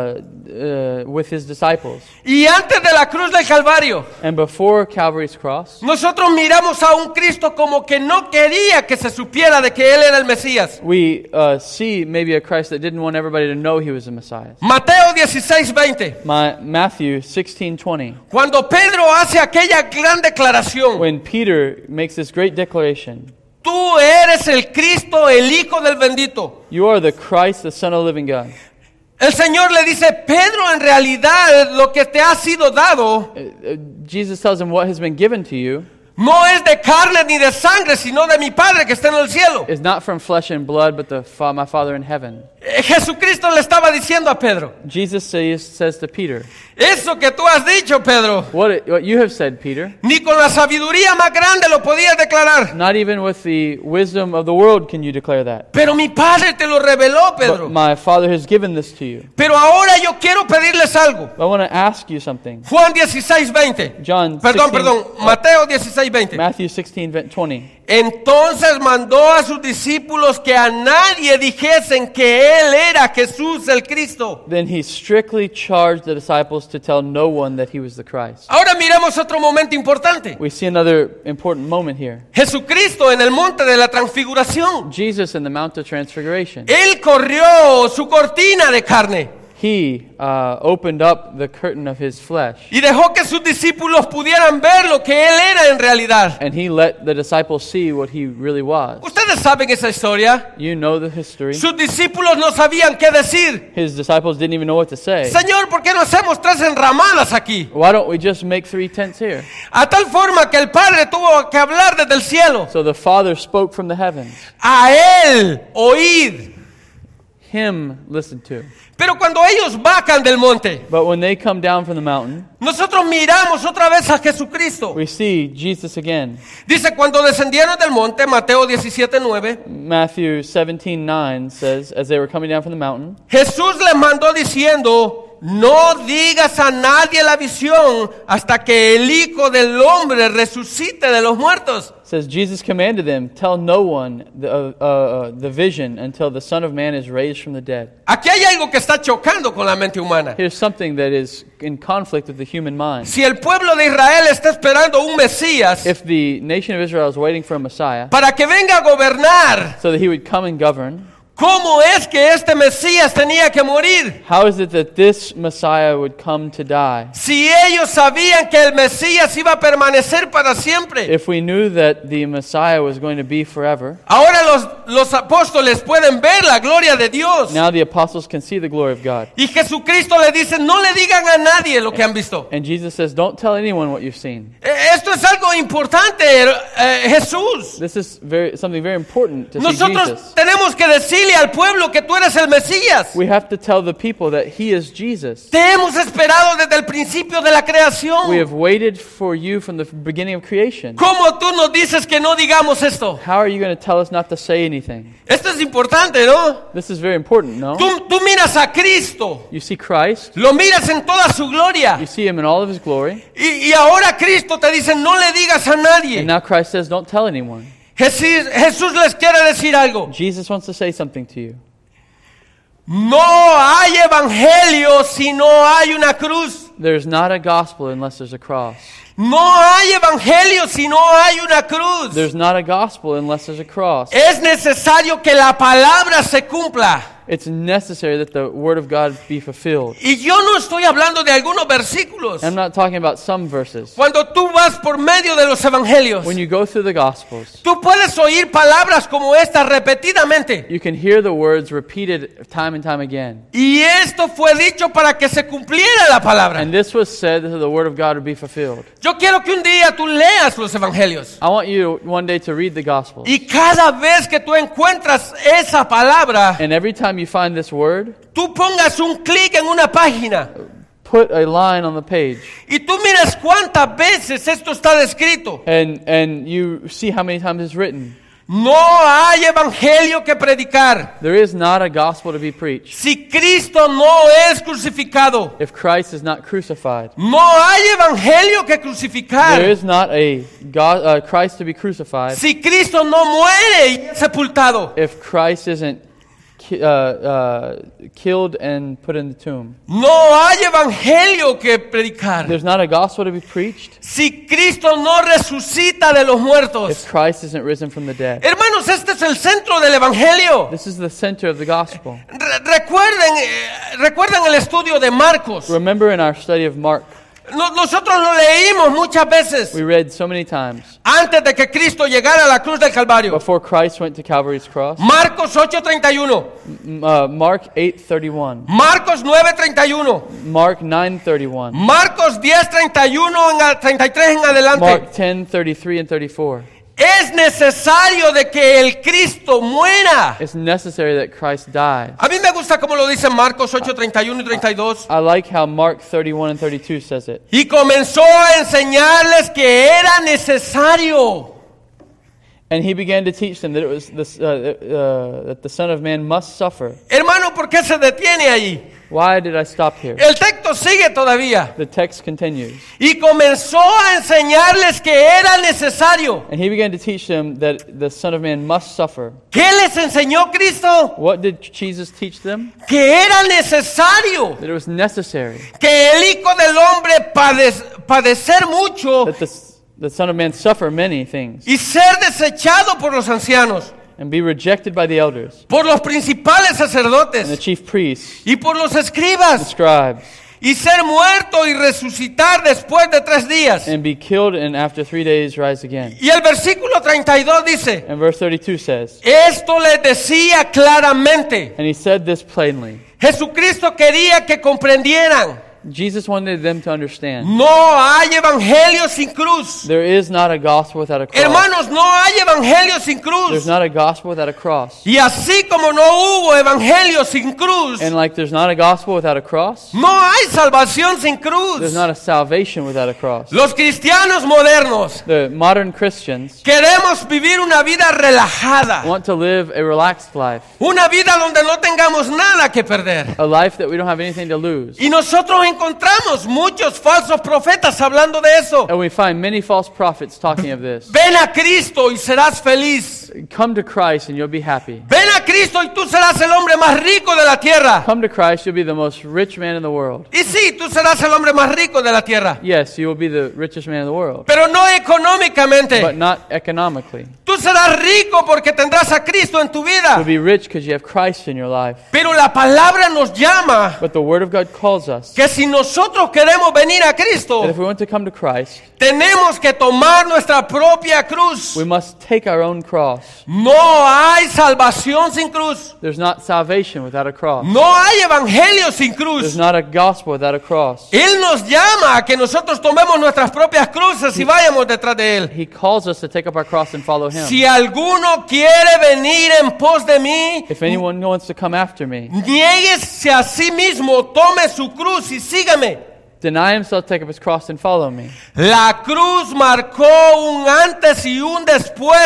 with his disciples. Y antes de la cruz del Calvario, And before Calvary's cross, nosotros miramos a un Cristo como que no quería que se supiera de que Él era el Mesías. we see maybe a Christ that didn't want everybody to know he was the Messiah. Mateo 16:20. Matthew 16:20. Cuando Pedro hace aquella gran declaración, When Peter makes this great declaration, tú eres el Cristo, el Hijo del bendito. you are the Christ, the Son of the living God. El Señor le dice, Pedro, en realidad lo que te ha sido dado Jesus tells him what has been given to you no es de carne ni de sangre, sino de mi Padre que está en el cielo. is not from flesh and blood, but my Father in heaven. Jesucristo le estaba diciendo a Pedro, Jesus says to Peter, eso que tú has dicho, Pedro, what you have said, Peter, ni con la sabiduría más grande lo podías declarar. not even with the wisdom of the world can you declare that. Pero mi Padre te lo reveló, But Pedro. my Father has given this to you. Pero ahora yo quiero pedirles algo. I want to ask you something. Juan 16:20. John Perdón, 16, Mateo 16:20. Matthew 16:20. Entonces mandó a sus discípulos que a nadie dijesen que Él era Jesús el Cristo. Then he strictly charged the disciples to tell no one that he was the Christ. Ahora miremos otro momento importante. We see another important moment here. Jesucristo en el monte de la transfiguración. Jesus in the Mount of Transfiguration. Él corrió su cortina de carne He opened up the curtain of his flesh, y dejó que sus discípulos pudieran ver lo que Él era en realidad. and he let the disciples see what he really was. Ustedes saben esa historia. You know the history. Sus discípulos no sabían qué decir. His disciples didn't even know what to say. Señor, ¿por qué no hacemos 3 enramadas aquí? Why don't we just make 3 tents here? A tal forma que el Padre tuvo que hablar desde el cielo. So the Father spoke from the heavens. A Él oíd. Him listened to. Pero cuando ellos bajan del monte, But when they come down from the mountain, nosotros miramos otra vez a Jesucristo. we see Jesus again. Dice, cuando descendieron del monte, Mateo 17:9, Matthew 17:9 says, as they were coming down from the mountain, Jesús les mandó diciendo, no digas a nadie la visión hasta que el Hijo del Hombre resucite de los muertos. says Jesus commanded them, tell no one the vision until the Son of Man is raised from the dead. Aquí hay algo que está chocando con la mente humana. Here's something that is in conflict with the human mind. Si el pueblo de Israel está esperando un Mesías If the nation of Israel is waiting for a Messiah para que venga a gobernar, so that he would come and govern, ¿cómo es que este Mesías tenía que morir? how is it that this Messiah would come to die? Si ellos sabían que el Mesías iba a permanecer para siempre. If we knew that the Messiah was going to be forever, Ahora los apóstoles pueden ver la gloria de Dios. now the apostles can see the glory of God. Y Jesucristo le dice, no le digan a nadie lo que han visto. And Jesus says, don't tell anyone what you've seen. Esto es algo importante, Jesús. This is something very important to see Nosotros Jesus. tenemos que decirle al pueblo que tú eres el Mesías. We have to tell the people that he is Jesus. Te hemos esperado desde el principio de la We creación. have waited for you from the beginning of creation. ¿Cómo tú nos dices que no digamos esto? How are you going to tell us not to say anything? Esto es importante, ¿no? This is very important, no? Tú miras a Cristo, You see Christ, lo miras en toda su gloria. you see him in all of his glory, Y ahora Cristo te dice, no le digas a and nadie. now Christ says, don't tell anyone. Jesús les quiere decir algo. Jesus wants to say something to you. No hay evangelio si no hay una cruz. There's not a gospel unless there's a cross. No hay evangelio si no hay una cruz. There's not a gospel unless there's a cross. Es necesario que la palabra se cumpla. It's necessary that the word of God be fulfilled. Y yo no estoy hablando de algunos versículos. I'm not talking about some verses. Cuando tú vas por medio de los evangelios, When you go through the gospels, tú puedes oír palabras como estas repetidamente. you can hear the words repeated time and time again. Y esto fue dicho para que se cumpliera la palabra. And this was said that the word of God would be fulfilled. Yo quiero que un día tú leas los evangelios. I want you one day to read the gospel. Y cada vez que tú encuentras esa palabra, And every time you find this word, tú pongas un clic en una página put a line on the page. y tú miras cuántas veces esto está descrito. And you see how many times it's written. No hay evangelio que predicar. There is not a gospel to be preached Si Cristo no es crucificado, if Christ is not crucified. no hay evangelio que There crucificar. is not a Christ to be crucified Si Cristo no muere y es sepultado, if Christ isn't killed and put in the tomb. no hay evangelio que predicar. There's not a gospel to be preached Si Cristo no resucita de los if muertos. Christ isn't risen from the dead. Hermanos, este es el centro del evangelio. This is the center of the gospel. Recuerden el estudio de Marcos. Remember in our study of Mark, Nosotros lo leímos muchas veces we read so many times antes de que Cristo llegara a la cruz del Calvario. before Christ went to Calvary's cross. Marcos 8:31, Mark 8:31, Marcos 9:31, Mark 9:31, Marcos 10:31 33 en adelante. Mark 10:33 and 34. Es necesario de que el Cristo muera. It's necessary that Christ dies. A mí me gusta como lo dice Marcos 8:31 y 32. I like how Mark 31 and 32 says it. Y comenzó a enseñarles que era necesario. And he began to teach them that it was that the Son of Man must suffer. Hermano, ¿por qué se detiene ahí? Why did I stop here? El texto sigue todavía. The text continues. Y comenzó a enseñarles que era necesario. And he began to teach them that the Son of Man must suffer. ¿Qué les enseñó Cristo? What did Jesus teach them? Que era necesario That it was necessary que el Hijo del Hombre padecer mucho that the Son of Man suffer many things y ser desechado por los ancianos, and be rejected by the elders por los principales and the sacerdotes chief priests, y por los the escribas, scribes, y ser muerto y resucitar después de 3 días. and be killed and after 3 days rise again. Y el versículo 32 dice, And verse 32 says, esto les decía claramente. and he said this plainly. Jesucristo quería que comprendieran. Jesus wanted them to understand. No hay evangelio sin cruz. There is not a gospel without a cross. Hermanos, no hay evangelio sin There's cruz. not a gospel without a cross. Y así como no hubo evangelio sin cruz, And like there's not a gospel without a cross, no hay salvación sin there's cruz. not a salvation without a cross. Los cristianos modernos The modern Christians queremos vivir una vida relajada, want to live a relaxed life, una vida donde no tengamos nada que perder. a life that we don't have anything to lose. Y nosotros encontramos muchos falsos profetas hablando de eso. And we find many false prophets talking of this. Ven a Cristo y serás feliz. Come to Christ and you'll be happy. Ven a Cristo y tú serás el hombre más rico de la tierra. Come to Christ, you'll be the most rich man in the world. Y sí, tú serás el hombre más rico de la tierra. Yes, you will be the richest man in the world, Pero no económicamente. but not economically. Tú serás rico porque tendrás a Cristo en tu You'll vida. be rich because you have Christ in your life. Pero la palabra nos llama But the Word of God calls us que si nosotros queremos venir a that Cristo, if we want to come to Christ, tenemos que tomar nuestra propia cruz. we must take our own cross. No hay salvación sin cruz. There's not salvation without a cross. No hay evangelio sin There's cruz. not a gospel without a cross. Él nos llama a que nosotros tomemos nuestras propias cruces y vayamos detrás de Él. He calls us to take up our cross and follow Him. Si alguno quiere venir en pos de mí, If anyone wants to come after me, niéguese a sí mismo, tome su cruz y sígame. deny himself, take up his cross, and follow me. La cruz marcó un antes y un después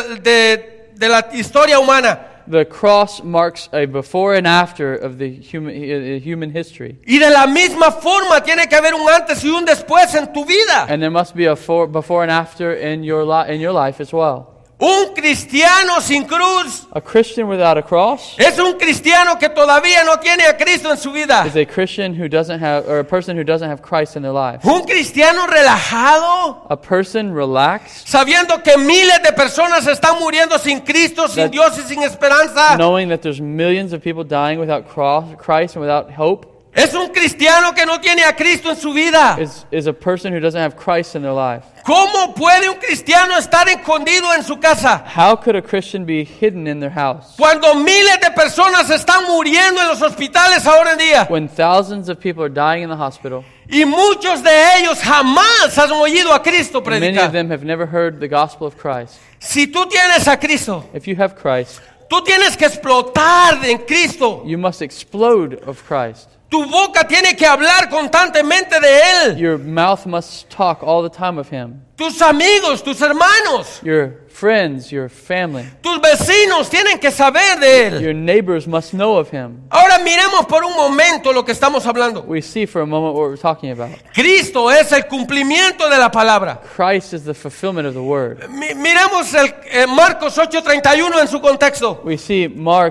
de la historia humana. The cross marks a before and after of the human history. Y de la misma forma tiene que haber un antes y un después en tu vida. And there must be a before and after in your life as well. Un cristiano sin cruz A Christian without a cross es un cristiano que todavía no tiene a Cristo en su vida. is a Christian who doesn't have, or a person who doesn't have Christ in their life. Un cristiano relajado, A person relaxed, sabiendo que miles de personas están muriendo sin Cristo, sin That- Dios y sin esperanza. knowing that there's millions of people dying without Christ and without hope, Es un cristiano que no tiene a Cristo en su vida. is a person who doesn't have Christ in their life. ¿Cómo puede un cristiano estar escondido en su casa How could a Christian be hidden in their house cuando miles de personas están muriendo en los hospitales ahora en día? when thousands of people are dying in the hospital? Y muchos de ellos jamás han oído a Cristo Many of predicar. them have never heard the gospel of Christ. Si tú tienes a Cristo, If you have Christ, tú tienes que explotar en Cristo. you must explode of Christ. Tu boca tiene que hablar constantemente de Él. Your mouth must talk all the time of Him. Tus amigos, tus hermanos, Your friends, your family, tus vecinos tienen que saber de Él. your neighbors must know of Him. Ahora miremos por un momento lo que estamos hablando. We see for a moment what we're talking about. Cristo es el cumplimiento de la palabra. Christ is the fulfillment of the Word. Miremos Marcos 8:31 en su contexto. We see Mark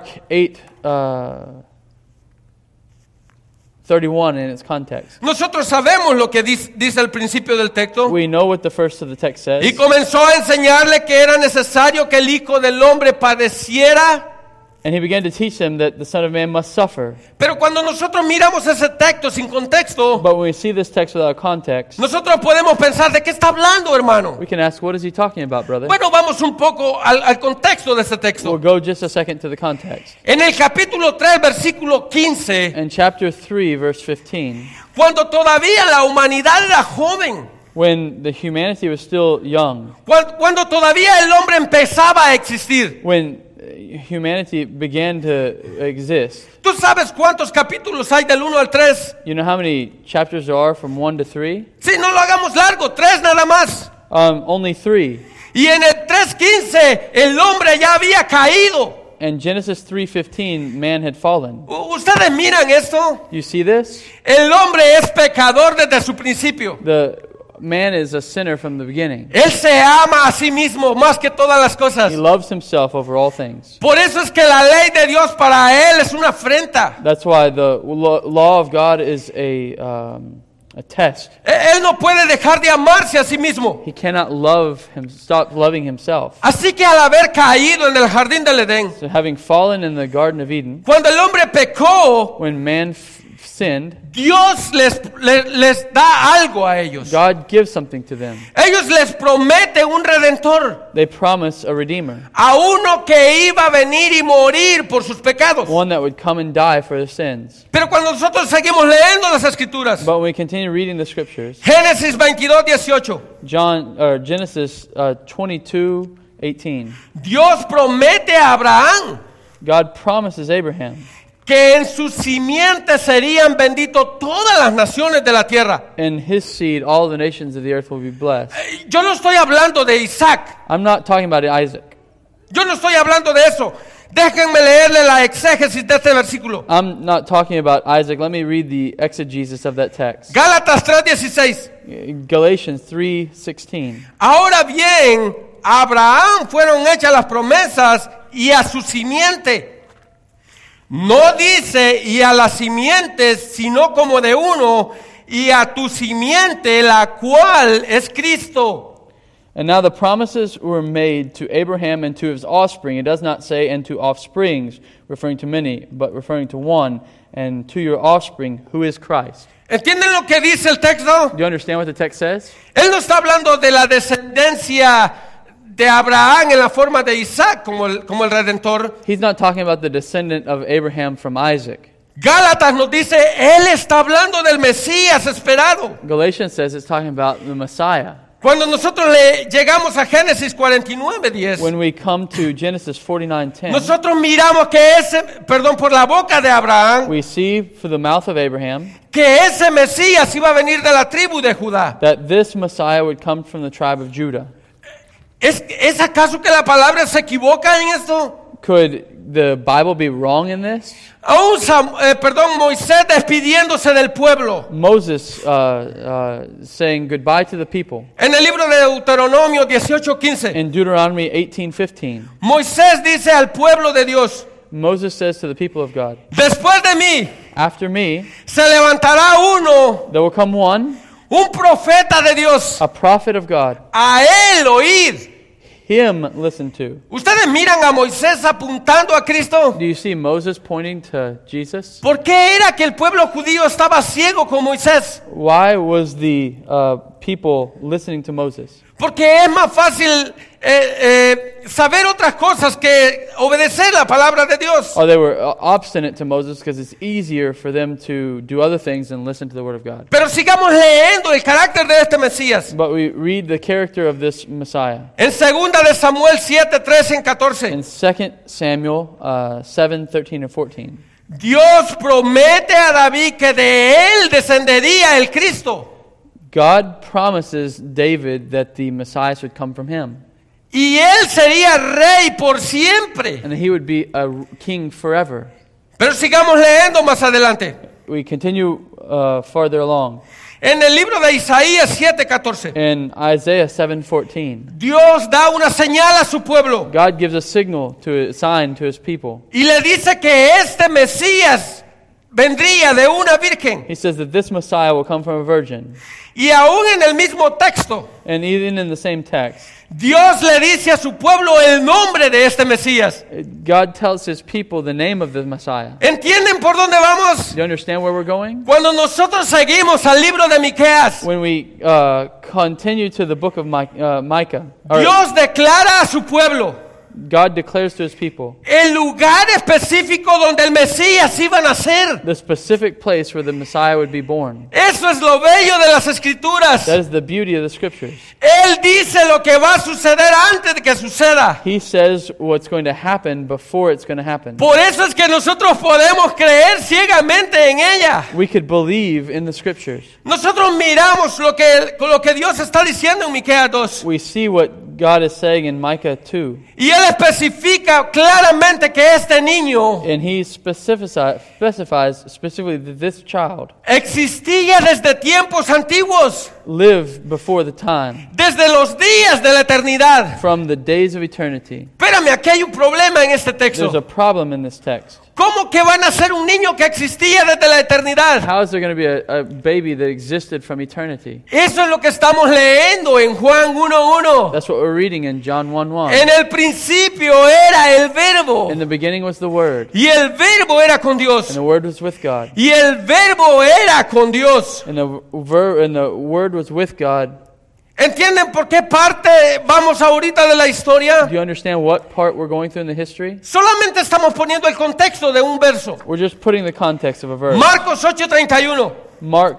8:31 in its context. Nosotros sabemos lo que dice el principio del texto. We know what the first of the text says. Y comenzó a enseñarle que era necesario que el Hijo del Hombre padeciera. And he began to teach them that the Son of Man must suffer. Pero cuando nosotros miramos ese texto sin contexto, But when we see this text without context, nosotros podemos pensar, ¿de qué está hablando, hermano? we can ask, what is he talking about, brother? Bueno, vamos un poco al contexto de ese We'll texto. go just a second to the context. En el capítulo 3, versículo 15, In chapter 3, verse 15, cuando todavía la humanidad era joven, when the humanity was still young, cuando todavía el hombre empezaba a existir. when humanity began to exist, ¿Tú sabes cuántos capítulos hay del 1 al 3? you know how many chapters there are from 1 to 3? Sí, no lo hagamos largo, 3 nada más. Only 3. Y en el 3:15 el hombre ya había caído. In Genesis 3:15, man had fallen. ¿Ustedes miran esto? You see this? El hombre es pecador desde su principio. The man is a sinner from the beginning. Él se ama a sí mismo más que todas las cosas. He loves himself over all things. Por eso es que la ley de Dios para él es una afrenta. That's why the law of God is a test. Él no puede dejar de amarse a sí mismo. He cannot stop loving himself. Así que al haber caído en el jardín del Edén, So having fallen in the Garden of Eden, cuando el hombre pecó, when man sinned, Dios les da algo a ellos. God gives something to them. Ellos les promete un redentor, They promise a redeemer, a uno que iba a venir y morir por sus pecados. one that would come and die for their sins. Pero cuando nosotros seguimos leyendo las escrituras, But when we continue reading the scriptures, Génesis 22:18, Genesis 22:18, Dios promete a Abraham God promises Abraham, que en su simiente serían benditos todas las naciones de la tierra. in his seed all the nations of the earth will be blessed. Yo no estoy hablando de Isaac, I'm not talking about Isaac. yo no estoy hablando de eso. Déjenme leerle la exégesis de este versículo. I'm not talking about Isaac. Let me read the exegesis of that text. Gálatas 3:16. Galatians 3:16. Ahora bien, a Abraham fueron hechas las promesas y a su simiente. No dice y a las simientes, sino como de uno, y a tu simiente, la cual es Cristo. And now the promises were made to Abraham and to his offspring. It does not say and to offsprings, referring to many, but referring to one, and to your offspring, who is Christ. ¿Entienden lo que dice el texto? Do you understand what the text says? Él no está hablando de la descendencia de Abraham en la forma de Isaac como el Redentor. He's not talking about the descendant of Abraham from Isaac. Gálatas nos dice, él está hablando del Mesías esperado. Galatians says it's talking about the Messiah. Cuando nosotros llegamos a Génesis 49:10, When we come to Genesis 49:10, nosotros miramos que por la boca de Abraham, we see for the mouth of Abraham que ese Mesías iba a venir de la tribu de Judá. that this Messiah would come from the tribe of Judah. ¿Es acaso que la palabra se equivoca en esto? Could the Bible be wrong in this? Aún Moisés despidiéndose del pueblo. Moses saying goodbye to the people. En el libro de Deuteronomio 18:15, In Deuteronomy 18:15, Moisés dice al pueblo de Dios, Moses says to the people of God, después de mí after me, se levantará uno, there will come one, un profeta de Dios, a prophet of God. a él oíd. Him listen to. ¿Ustedes miran a Moisés apuntando a Cristo? Do you see Moses pointing to Jesus? ¿Por qué era que el pueblo judío estaba ciego con Moisés? Why was the people listening to Moses? Porque es más fácil saber otras cosas que obedecer la palabra de Dios. Oh, they were obstinate to Moses because it's easier for them to do other things than listen to the word of God. Pero sigamos leyendo el carácter de este Mesías. But we read the character of this Messiah. En 2 de Samuel 7:13 y 14. In 2 Samuel 7:13 and 14. Dios promete a David que de él descendería el Cristo. God promises David that the Messiah should come from him, Y él sería rey por siempre. and that he would be a king forever. Pero sigamos leyendo más adelante. We continue farther along. En el libro de Isaías 7:14. In Isaiah 7:14, Dios da una señal a su pueblo God gives a sign to his people. y le dice que este Mesías vendría de una virgen. He says that this Messiah will come from a virgin. Y aún en el mismo texto, And even in the same text, Dios le dice a su pueblo el nombre de este Mesías. God tells his people the name of the Messiah. ¿Entienden por dónde vamos? Do you understand where we're going? Cuando nosotros seguimos al libro de Miqueas, When we continue to the book of Micah, or Dios declara a su pueblo God declares to his people el lugar específico donde el Mesías iba a nacer. the specific place where the Messiah would be born. Eso es lo bello de las Escrituras. That is the beauty of the Scriptures. Él dice lo que va a suceder antes de que suceda. He says what's going to happen before it's going to happen. Por eso es que nosotros podemos creer ciegamente en ella. We could believe in the Scriptures. Nosotros miramos lo que Dios está diciendo en Miqueas 2. We see what God is saying in Micah 2. Y Él especifica claramente que este niño And he specifies specifically that this child existía desde tiempos antiguos, lived before the time, desde los días de la eternidad. from the days of eternity. Espérame, aquí hay un problema en este There's texto. a problem in this text. ¿Cómo que van a ser un niño que existía desde la eternidad? How is there going to be a baby that existed from eternity? Eso es lo que estamos leyendo en Juan 1:1. That's what we're reading in John 1:1. En el principio era el verbo. In the beginning was the Word, Y el verbo era con and Dios. the Word was with God, Y el verbo era con Dios. and the Word was with God. ¿Entienden por qué parte vamos ahorita de la historia? Do you understand what part we're going through in the history? Solamente estamos poniendo el contexto de un verso. We're just putting the context of a verse. Marcos 8:31. Mark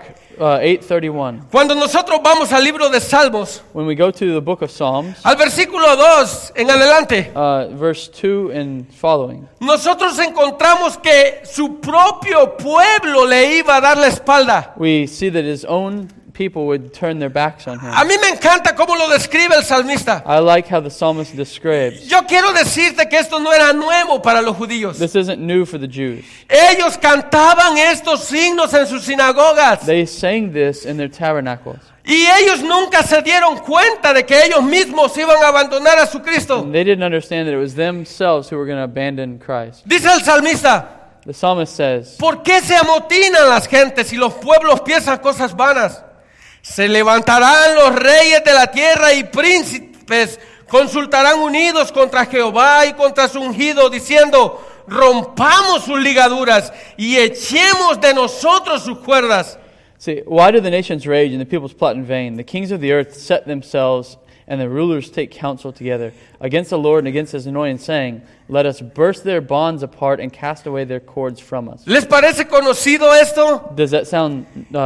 8:31. Cuando nosotros vamos al libro de Salmos, When we go to the book of Psalms, al versículo 2 en adelante, verse 2 and following, nosotros encontramos que su propio pueblo le iba a dar la espalda. we see that his own people would turn their backs on him. A mí me encanta cómo lo describe el salmista. I like how the psalmist describes. Yo quiero decirte que esto no era nuevo para los judíos. This isn't new for the Jews. Ellos cantaban estos himnos en sus sinagogas. They sang this in their tabernacles. Y ellos nunca se dieron cuenta de que ellos mismos iban a abandonar a su Cristo. And they didn't understand that it was themselves who were going to abandon Christ. Dice el salmista, The psalmist says, ¿por qué se amotinan las gentes y los pueblos piensan cosas vanas? Se levantarán los reyes de la tierra y príncipes consultarán unidos contra Jehová y contra su ungido, diciendo, rompamos sus ligaduras y echemos de nosotros sus cuerdas. See, why do the nations rage and the peoples plot in vain? The kings of the earth set themselves, and the rulers take counsel together against the Lord and against his anointed, saying, let us burst their bonds apart and cast away their cords from us. ¿Les parece conocido esto? Does that sound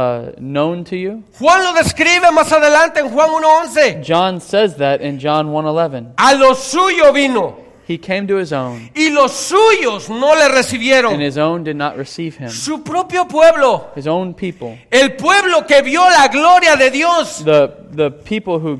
known to you? Juan lo describe más adelante en Juan 1:11. John says that in John 1:11. A lo suyo vino He came to his own, y los suyos no le and recibieron. his own did not receive him. Su propio pueblo, His own people, el pueblo que vio la gloria de Dios. the people who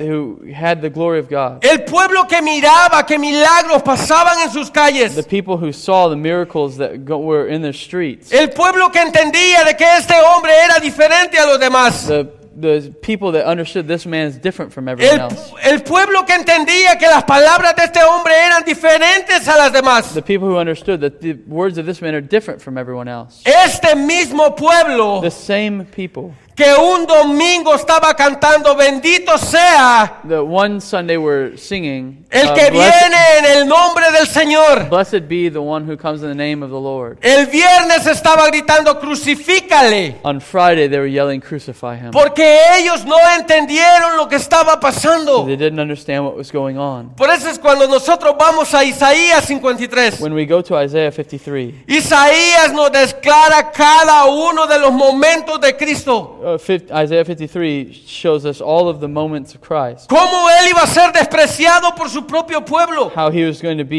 had the glory of God, El pueblo que miraba que milagros pasaban en sus calles. the people who saw the miracles that were in their streets, El pueblo que entendía de que este hombre era diferente a los demás. the people that understood this man is different from everyone else, El pueblo que entendía que las palabras de este hombre eran diferentes a las demás. the people who understood that the words of this man are different from everyone else. Este mismo pueblo The same people. que un domingo estaba cantando, bendito sea The one Sunday we're singing, el que viene en el nombre del Señor. blessed be the one who comes in the name of the Lord. El viernes estaba gritando, crucifícale. On Friday they were yelling, crucify him. Porque ellos no entendieron lo que estaba pasando. They didn't understand what was going on. Por eso es cuando nosotros vamos a Isaías 53. When we go to Isaiah 53, Isaías nos declara cada uno de los momentos de Cristo. Isaiah 53 shows us all of the moments of Christ. Cómo él iba a ser despreciado por su propio pueblo. How he was going to be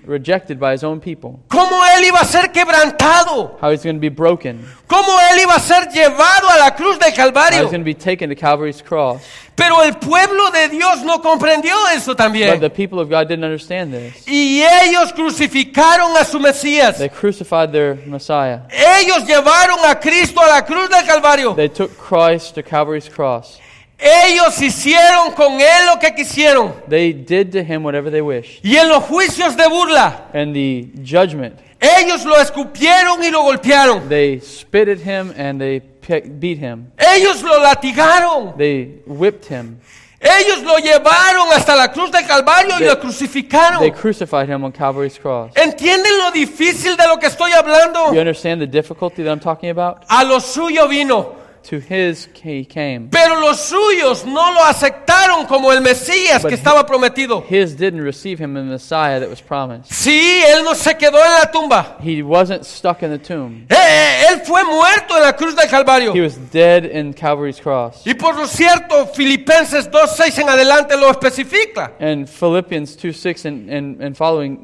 rejected by his own people, cómo él iba a ser quebrantado, how he's going to be broken, cómo él iba a ser llevado a la cruz del how he's Calvario. going to be taken to Calvary's cross. Pero el pueblo de Dios no comprendió eso But también. the people of God didn't understand this. Y ellos crucificaron a su Mesías. They crucified their Messiah. Ellos llevaron a Cristo a la cruz del Calvario. They took Christ to Calvary's cross. Ellos hicieron con él lo que quisieron. They did to him whatever they wished. Y en los juicios de burla, And the judgment, ellos lo escupieron y lo golpearon. they spit at him and they beat him. Ellos lo latigaron. They whipped him. Ellos lo llevaron hasta la cruz del Calvario y lo They crucificaron. crucified him on Calvary's cross. ¿Entienden lo difícil de lo que estoy hablando? You understand the difficulty that I'm talking about? A lo suyo vino. To his he came. Pero los suyos no lo aceptaron como el Mesías But que estaba prometido. His didn't receive him the Messiah that was promised. Sí, él no se quedó en la tumba. He wasn't stuck in the tomb. Él fue muerto en la cruz del Calvario. He was dead in Calvary's cross. Y por lo cierto, Filipenses 2:6 en adelante lo especifica. And Philippians 2:6 and following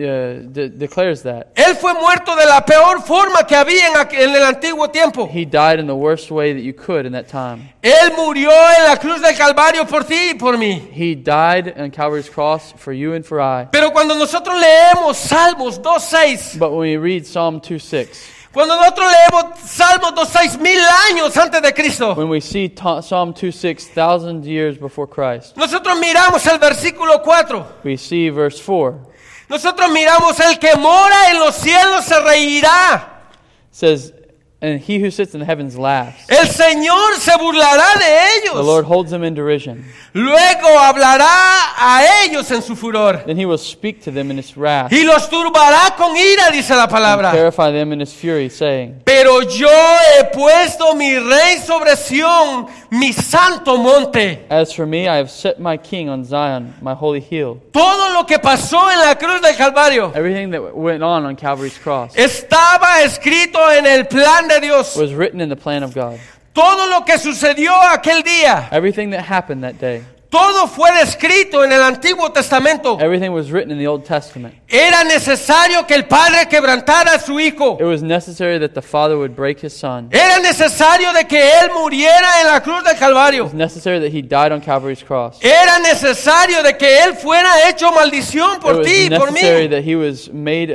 declares that. Él fue muerto de la peor forma que había en el antiguo tiempo. He died in the worst way that you could in that time. Él murió en la cruz del Calvario por ti y por mí. He died on Calvary's cross for you and for I. Pero cuando nosotros leemos Salmos 2:6, But when we read Psalm 2:6, cuando nosotros leemos Salmos 2:6 1000 años antes de Cristo, when we see Psalm 2:6 1,000 years before Christ, nosotros miramos el versículo 4. we see verse 4. Nosotros miramos el que mora en los cielos se reirá. It says, and he who sits in the heavens laughs. El Señor se burlará de The Lord ellos. holds them in derision. Luego hablará a ellos en su furor. Then he will speak to them in his wrath, Y los turbará con ira, dice la and palabra. terrify them in his fury, saying, Pero yo he puesto mi rey sobre Sión, mi santo monte. As for me, I have set my king on Zion, my holy hill. Todo lo que pasó en la cruz del Calvario Everything that went on Calvary's cross estaba escrito en el plan de Dios. was written in the plan of God. Todo lo que sucedió aquel día, Everything that happened that day, todo fue descrito en el Antiguo Testamento. everything was written in the Old Testament. Era necesario que el padre quebrantara a su hijo. It was necessary that the father would break his son. Era necesario de que él muriera en la cruz del It Calvario. was necessary that he died on Calvary's cross. Era necesario de que él fuera hecho maldición It por was ti y por necessary mí. that he was made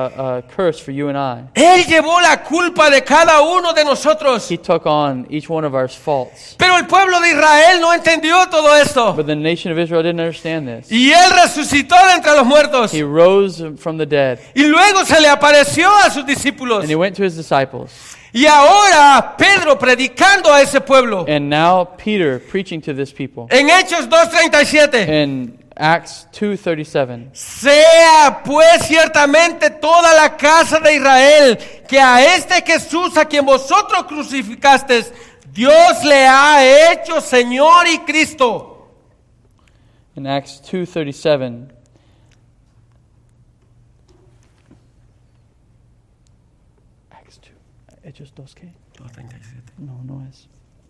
a curse for you and I. Él llevó la culpa de cada uno de nosotros. He took on each one of our faults. Pero el pueblo de Israel no entendió todo esto. But the nation of Israel didn't understand this. Y él resucitó de entre los muertos. He rose from the dead, Y luego se le apareció a sus discípulos. and he went to his disciples. Y ahora Pedro predicando a ese pueblo. And now Peter preaching to this people. En Hechos 2:37. In Acts 2:37, Sea pues ciertamente toda la casa de Israel que a este Jesús a quien vosotros crucificasteis, Dios le ha hecho Señor y Cristo. in Acts 2:37, Acts 2, Hechos 2, ¿qué? No, no es.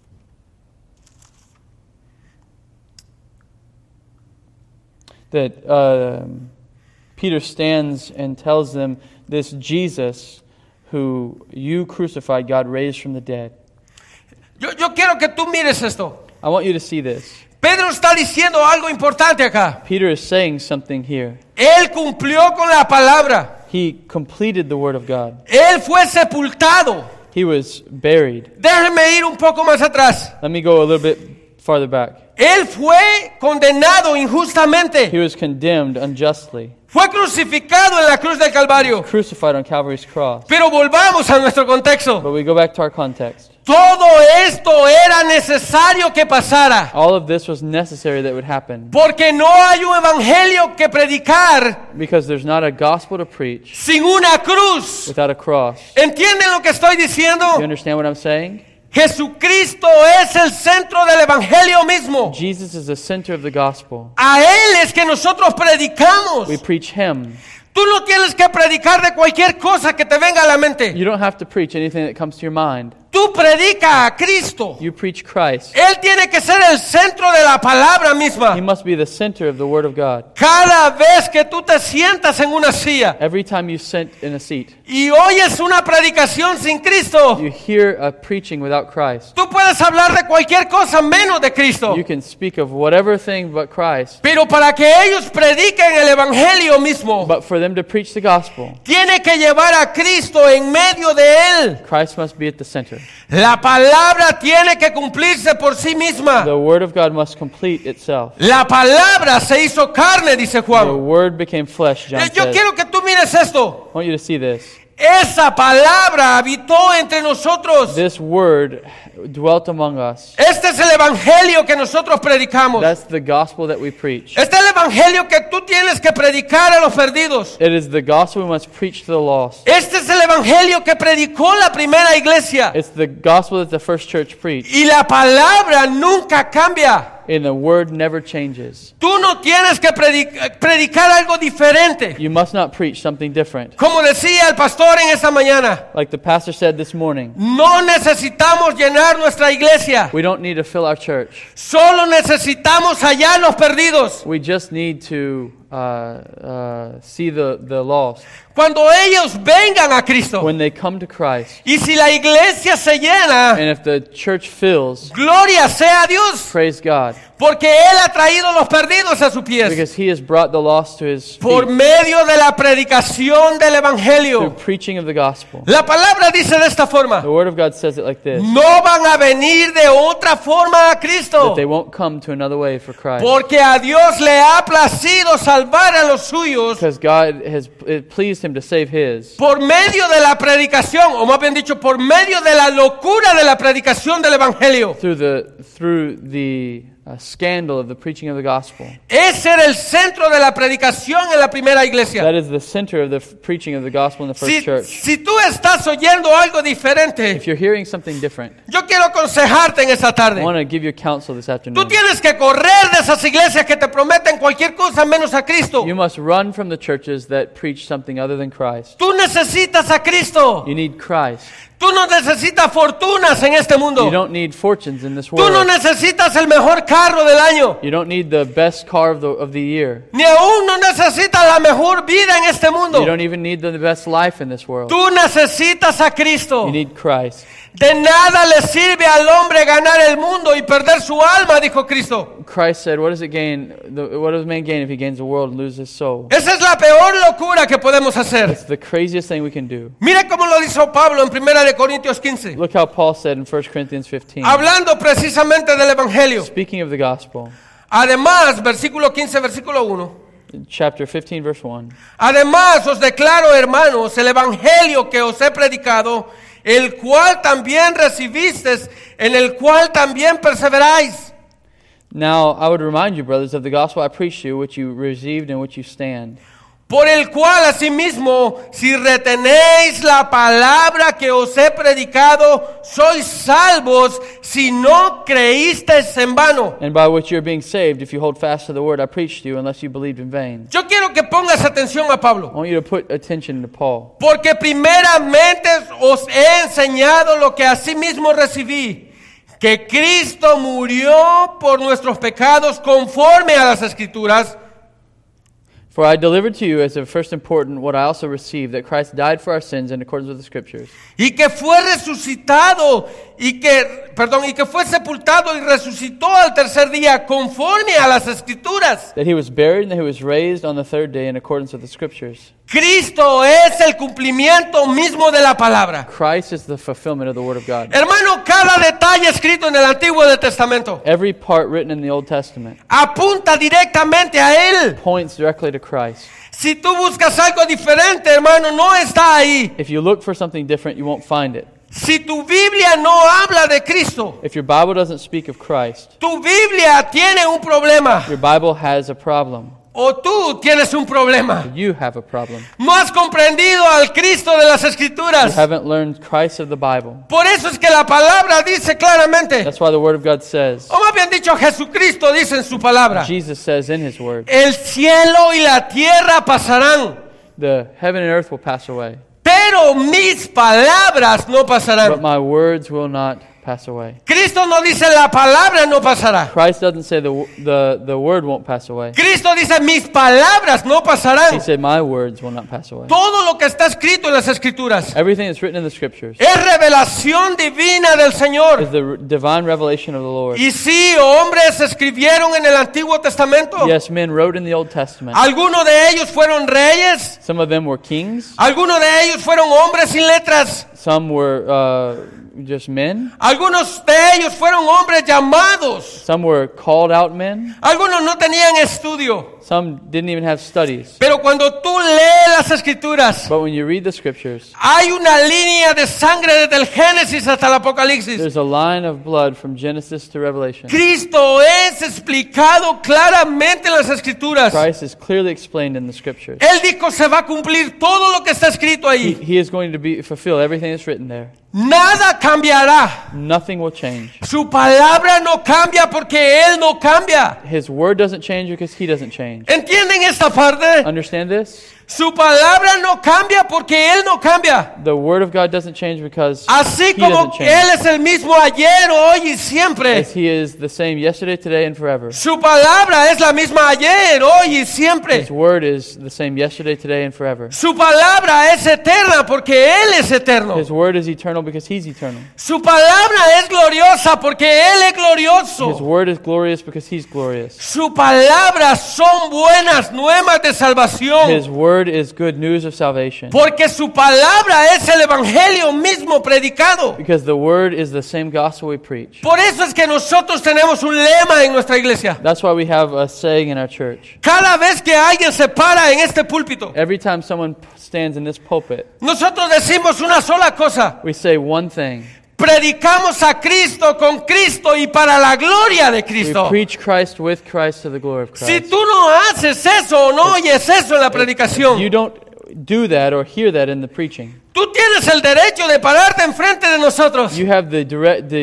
That Peter stands and tells them, this Jesus who you crucified, God raised from the dead. Yo quiero que tú mires esto. I want you to see this. Pedro está diciendo algo importante acá. Peter is saying something here. Él cumplió con la palabra. He completed the word of God. Él fue sepultado. He was buried. Déjenme ir un poco más atrás. Let me go a little bit farther back. Él fue condenado injustamente. He was condemned unjustly, Fue crucificado en la cruz del Calvario. crucified on Calvary's cross. Pero volvamos a nuestro contexto. But we go back to our context. Todo esto era necesario que pasara. All of this was necessary that would happen Porque no hay un evangelio que predicar because there's not a gospel to preach sin una cruz. without a cross. ¿Entienden lo que estoy You diciendo? understand what I'm saying? Jesucristo es el centro del evangelio mismo. Jesus is the center of the gospel. A Él es que nosotros predicamos. We preach Him. Tú no tienes que predicar de cualquier cosa que te venga a la mente. You don't have to preach anything that comes to your mind. Tú predica a Cristo. You preach Christ. Él tiene que ser el centro de la palabra misma. He must be the center of the Word of God. Cada vez que tú te sientas en una silla Every time you sit in a seat, y oyes una predicación sin Cristo, you hear a preaching without Christ. tú puedes hablar de cualquier cosa menos de Cristo. You can speak of whatever thing but Christ. Pero para que ellos prediquen el evangelio mismo, But for them to preach the gospel, tiene que llevar a Cristo en medio de él. Christ must be at the center. La palabra tiene que cumplirse por sí misma. The Word of God must complete itself. La palabra se hizo carne, dice The Juan. Word became flesh, John Yo said. quiero que tú mires esto. I want you to see this. Esa palabra habitó entre nosotros. This Word dwelt among us. Este es el evangelio que nosotros predicamos. That's the gospel that we preach. Este es el evangelio que tú tienes que predicar a los perdidos. It is the gospel we must preach to the lost. Este es el evangelio que predicó la primera iglesia. It's the gospel that the first church preached. Y la palabra nunca cambia. And the Word never changes. Tú no tienes que predicar algo diferente. You must not preach something different. Como decía el pastor en esta mañana, Like the pastor said this morning, no necesitamos llenar nuestra iglesia. we don't need to fill our church. Solo necesitamos hallar los perdidos. We just need to see the lost. Cuando ellos vengan a Cristo. When they come to Christ, Y si la iglesia se llena, and if the church fills, gloria sea a Dios. praise God, Porque Él ha traído los perdidos a sus pies. because He has brought the lost to His Por feet medio de la predicación del through evangelio. preaching of the gospel. La palabra dice de esta forma. The Word of God says it like this, No van a venir de otra forma a Cristo. that they won't come to another way for Christ. Porque a Dios le ha placido salvar a los suyos Because God has it pleased Him to save His por medio de la predicación, o más bien dicho, por medio de la locura de la predicación del evangelio. through the scandal of the preaching of the gospel. Ese era el centro de la predicación en la primera iglesia. That is the center of the preaching of the gospel in the first church. Si tú estás oyendo algo diferente, If you're hearing something different, yo quiero aconsejarte en esta I tarde. want to give you counsel this Tú afternoon. tienes que correr de esas iglesias que te prometen cualquier cosa menos a Cristo. You must run from the churches that preach something other than Christ. Tú necesitas a Cristo. You need Christ. Tú no necesitas fortunas en este mundo. You don't need fortunes in this Tú no world. necesitas el mejor carro del año. You don't need the best car of the year. Ni aún no necesitas la mejor vida en este You mundo. don't even need the best life in this world. Tú necesitas a Cristo. You need Christ. De nada le sirve al hombre ganar el mundo y perder su alma, dijo Cristo. Christ said, what does it gain? What does man gain if he gains the world and loses his soul? Esa es la peor locura que podemos hacer. It's the craziest thing we can do. Mira cómo lo hizo Pablo en 1 de Corintios 15. Look how Paul said in 1 Corinthians 15, Hablando precisamente del evangelio. speaking of the gospel, Además, versículo 15, versículo 1. chapter 15, verse 1. Además os declaro, hermanos, el evangelio que os he predicado, el cual también recibisteis, en el cual también perseveráis. Now I would remind you, brothers, of the gospel I preached to you, which you received and which you stand. Por el cual asimismo, si retenéis la palabra que os he predicado, sois salvos si no creísteis en vano. And by which you are being saved, if you hold fast to the word I preached to you, unless you believed in vain. Yo quiero que pongas atención a I Pablo. want you to put attention to Paul. Porque primeramente os he enseñado lo que asimismo recibí, que Cristo murió por nuestros pecados conforme a las Escrituras, For I delivered to you as of first important what I also received, that Christ died for our sins in accordance with the Scriptures, y que fue resucitado y que fue sepultado y resucitó al tercer día conforme a las Escrituras. that he was buried and that he was raised on the third day in accordance with the Scriptures. Cristo es el cumplimiento mismo de la palabra. Christ is the fulfillment of the Word of God. Hermano, cada detalle escrito en el Antiguo Testamento Every part written in the Old Testament apunta directamente a Él. points directly to Christ. Si tú buscas algo diferente, hermano, no está ahí. If you look for something different, you won't find it. Si tu Biblia no habla de Cristo, If your Bible doesn't speak of Christ, tu Biblia tiene un problema. your Bible has a problem. O tú tienes un problema. You have a problem. No has comprendido al Cristo de las You Escrituras. haven't learned Christ of the Bible. Por eso es que la palabra dice claramente, That's why the Word of God says, o más bien dicho, Jesucristo dice en su palabra, Jesus says in His Word, el cielo y la tierra pasarán, the heaven and earth will pass away, pero pero mis palabras no but pasarán. my words will not pass away. Cristo no dice la palabra no pasará. Christ doesn't say the word won't pass away. Cristo dice mis palabras no He pasarán. said, my words will not pass away. Todo lo que está escrito en las Escrituras Everything that's written in the Scriptures es revelación divina del is Señor. the divine revelation of the Lord. Y sí, hombres escribieron en el Antiguo Testamento. Yes, men wrote in the Old Testament. Algunos de ellos fueron reyes. Some of them were kings. Algunos de ellos fueron hombres sin letras. Some were just men. Algunos de ellos fueron hombres llamados. Some were called out men. Algunos no tenían estudio. Some didn't even have studies. Pero cuando tú lees las Escrituras, But when you read the Scriptures, hay una línea de sangre desde el Génesis hasta el Apocalipsis. there's a line of blood from Genesis to Revelation. Cristo es explicado claramente en las Escrituras. Christ is clearly explained in the Scriptures. Él dijo se va a cumplir todo lo que está escrito ahí. He is going to fulfill everything that's written there. Nada cambiará. Nothing will change. Su palabra no cambia porque Él no cambia. His word doesn't change because he doesn't change. ¿Entienden esta parte? Understand this? Su palabra no cambia porque Él no cambia. The word of God doesn't change because Así he como doesn't change. Él es el mismo ayer, hoy y siempre. As he is the same yesterday, today, and forever. Su palabra es la misma ayer, hoy y siempre. His word is the same yesterday, today, and forever. Su palabra es eterna porque Él es eterno. His word is eternal because he's eternal. Su palabra es gloriosa porque Él es glorioso. His word is glorious because he's glorious. Su palabra son buenas nuevas de salvación. His word is good news of salvation. Porque su palabra es el evangelio mismo predicado. Because the word is the same gospel we preach. Por eso es que nosotros tenemos un lema en nuestra iglesia. That's why we have a saying in our church. Cada vez que alguien se para en este púlpito, Every time someone stands in this pulpit, nosotros decimos una sola cosa. we say one thing. Predicamos a Cristo con Cristo y para la gloria de We Cristo. preach Christ with Christ to the glory of Si Christ. tú no haces eso o no oyes eso en la You predicación, don't do that or hear that in the preaching. tú tienes el derecho de pararte enfrente de nosotros. You have the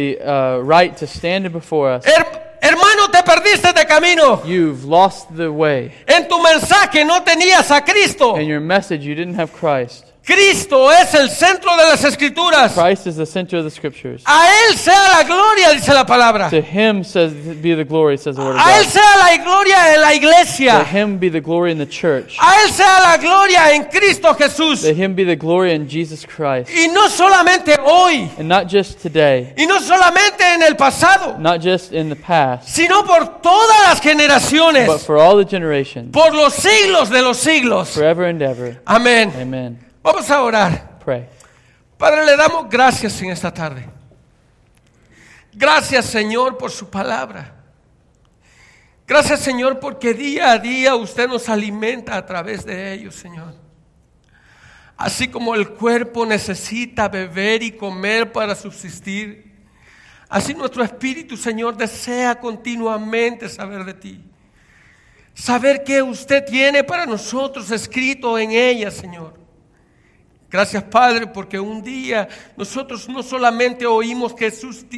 right to stand before us. Hermano, te perdiste de camino. You've lost the way. En tu mensaje no tenías a Cristo. In your message, you didn't have Christ. Cristo es el centro de las Escrituras. Christ is the center of the Scriptures. A Él sea la gloria, dice la palabra. To him be the glory, says the word of A Él God. sea la gloria en la To iglesia. him be the glory in the church. A Él sea la gloria en Cristo Jesús. To him be the glory in Jesus Christ. Y no solamente hoy, And not just today, y no solamente en el pasado, not just in the past, sino por todas las generaciones, but for all the generations, por los siglos de los siglos. forever and ever. Amén. Amen. Vamos a orar. Pray. Padre, le damos gracias en esta tarde. Gracias, Señor, por su palabra. Gracias, Señor, porque día a día usted nos alimenta a través de ellos, Señor. Así como el cuerpo necesita beber y comer para subsistir, así nuestro espíritu, Señor, desea continuamente saber de ti. Saber que usted tiene para nosotros escrito en ella, Señor. Gracias, Padre, porque un día nosotros no solamente oímos que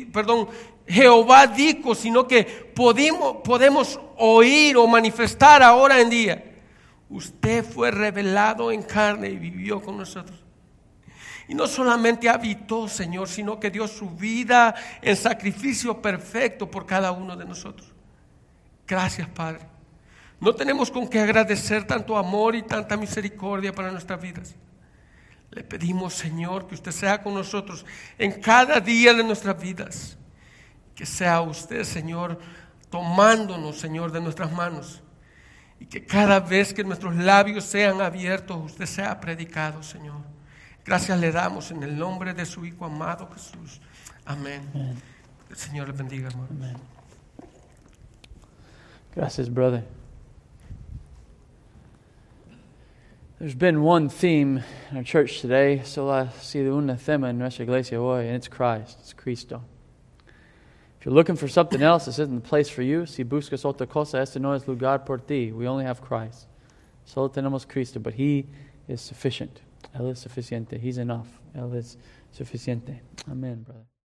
Jehová dijo, sino que podemos oír o manifestar ahora en día. Usted fue revelado en carne y vivió con nosotros. Y no solamente habitó, Señor, sino que dio su vida en sacrificio perfecto por cada uno de nosotros. Gracias, Padre. No tenemos con qué agradecer tanto amor y tanta misericordia para nuestras vidas. Le pedimos, Señor, que usted sea con nosotros en cada día de nuestras vidas. Que sea usted, Señor, tomándonos, Señor, de nuestras manos. Y que cada vez que nuestros labios sean abiertos, usted sea predicado, Señor. Gracias le damos en el nombre de su Hijo amado Jesús. Amén. Amen. El Señor les bendiga, hermano. Amen. Gracias, brother. There's been one theme in our church today, solo ha sido un tema en nuestra iglesia hoy, and it's Christ, it's Cristo. If you're looking for something else, this isn't the place for you. Si buscas otra cosa, este no es lugar por ti. We only have Christ. Solo tenemos Cristo, but He is sufficient. Él es suficiente. He's enough. Él es suficiente. Amen, brother.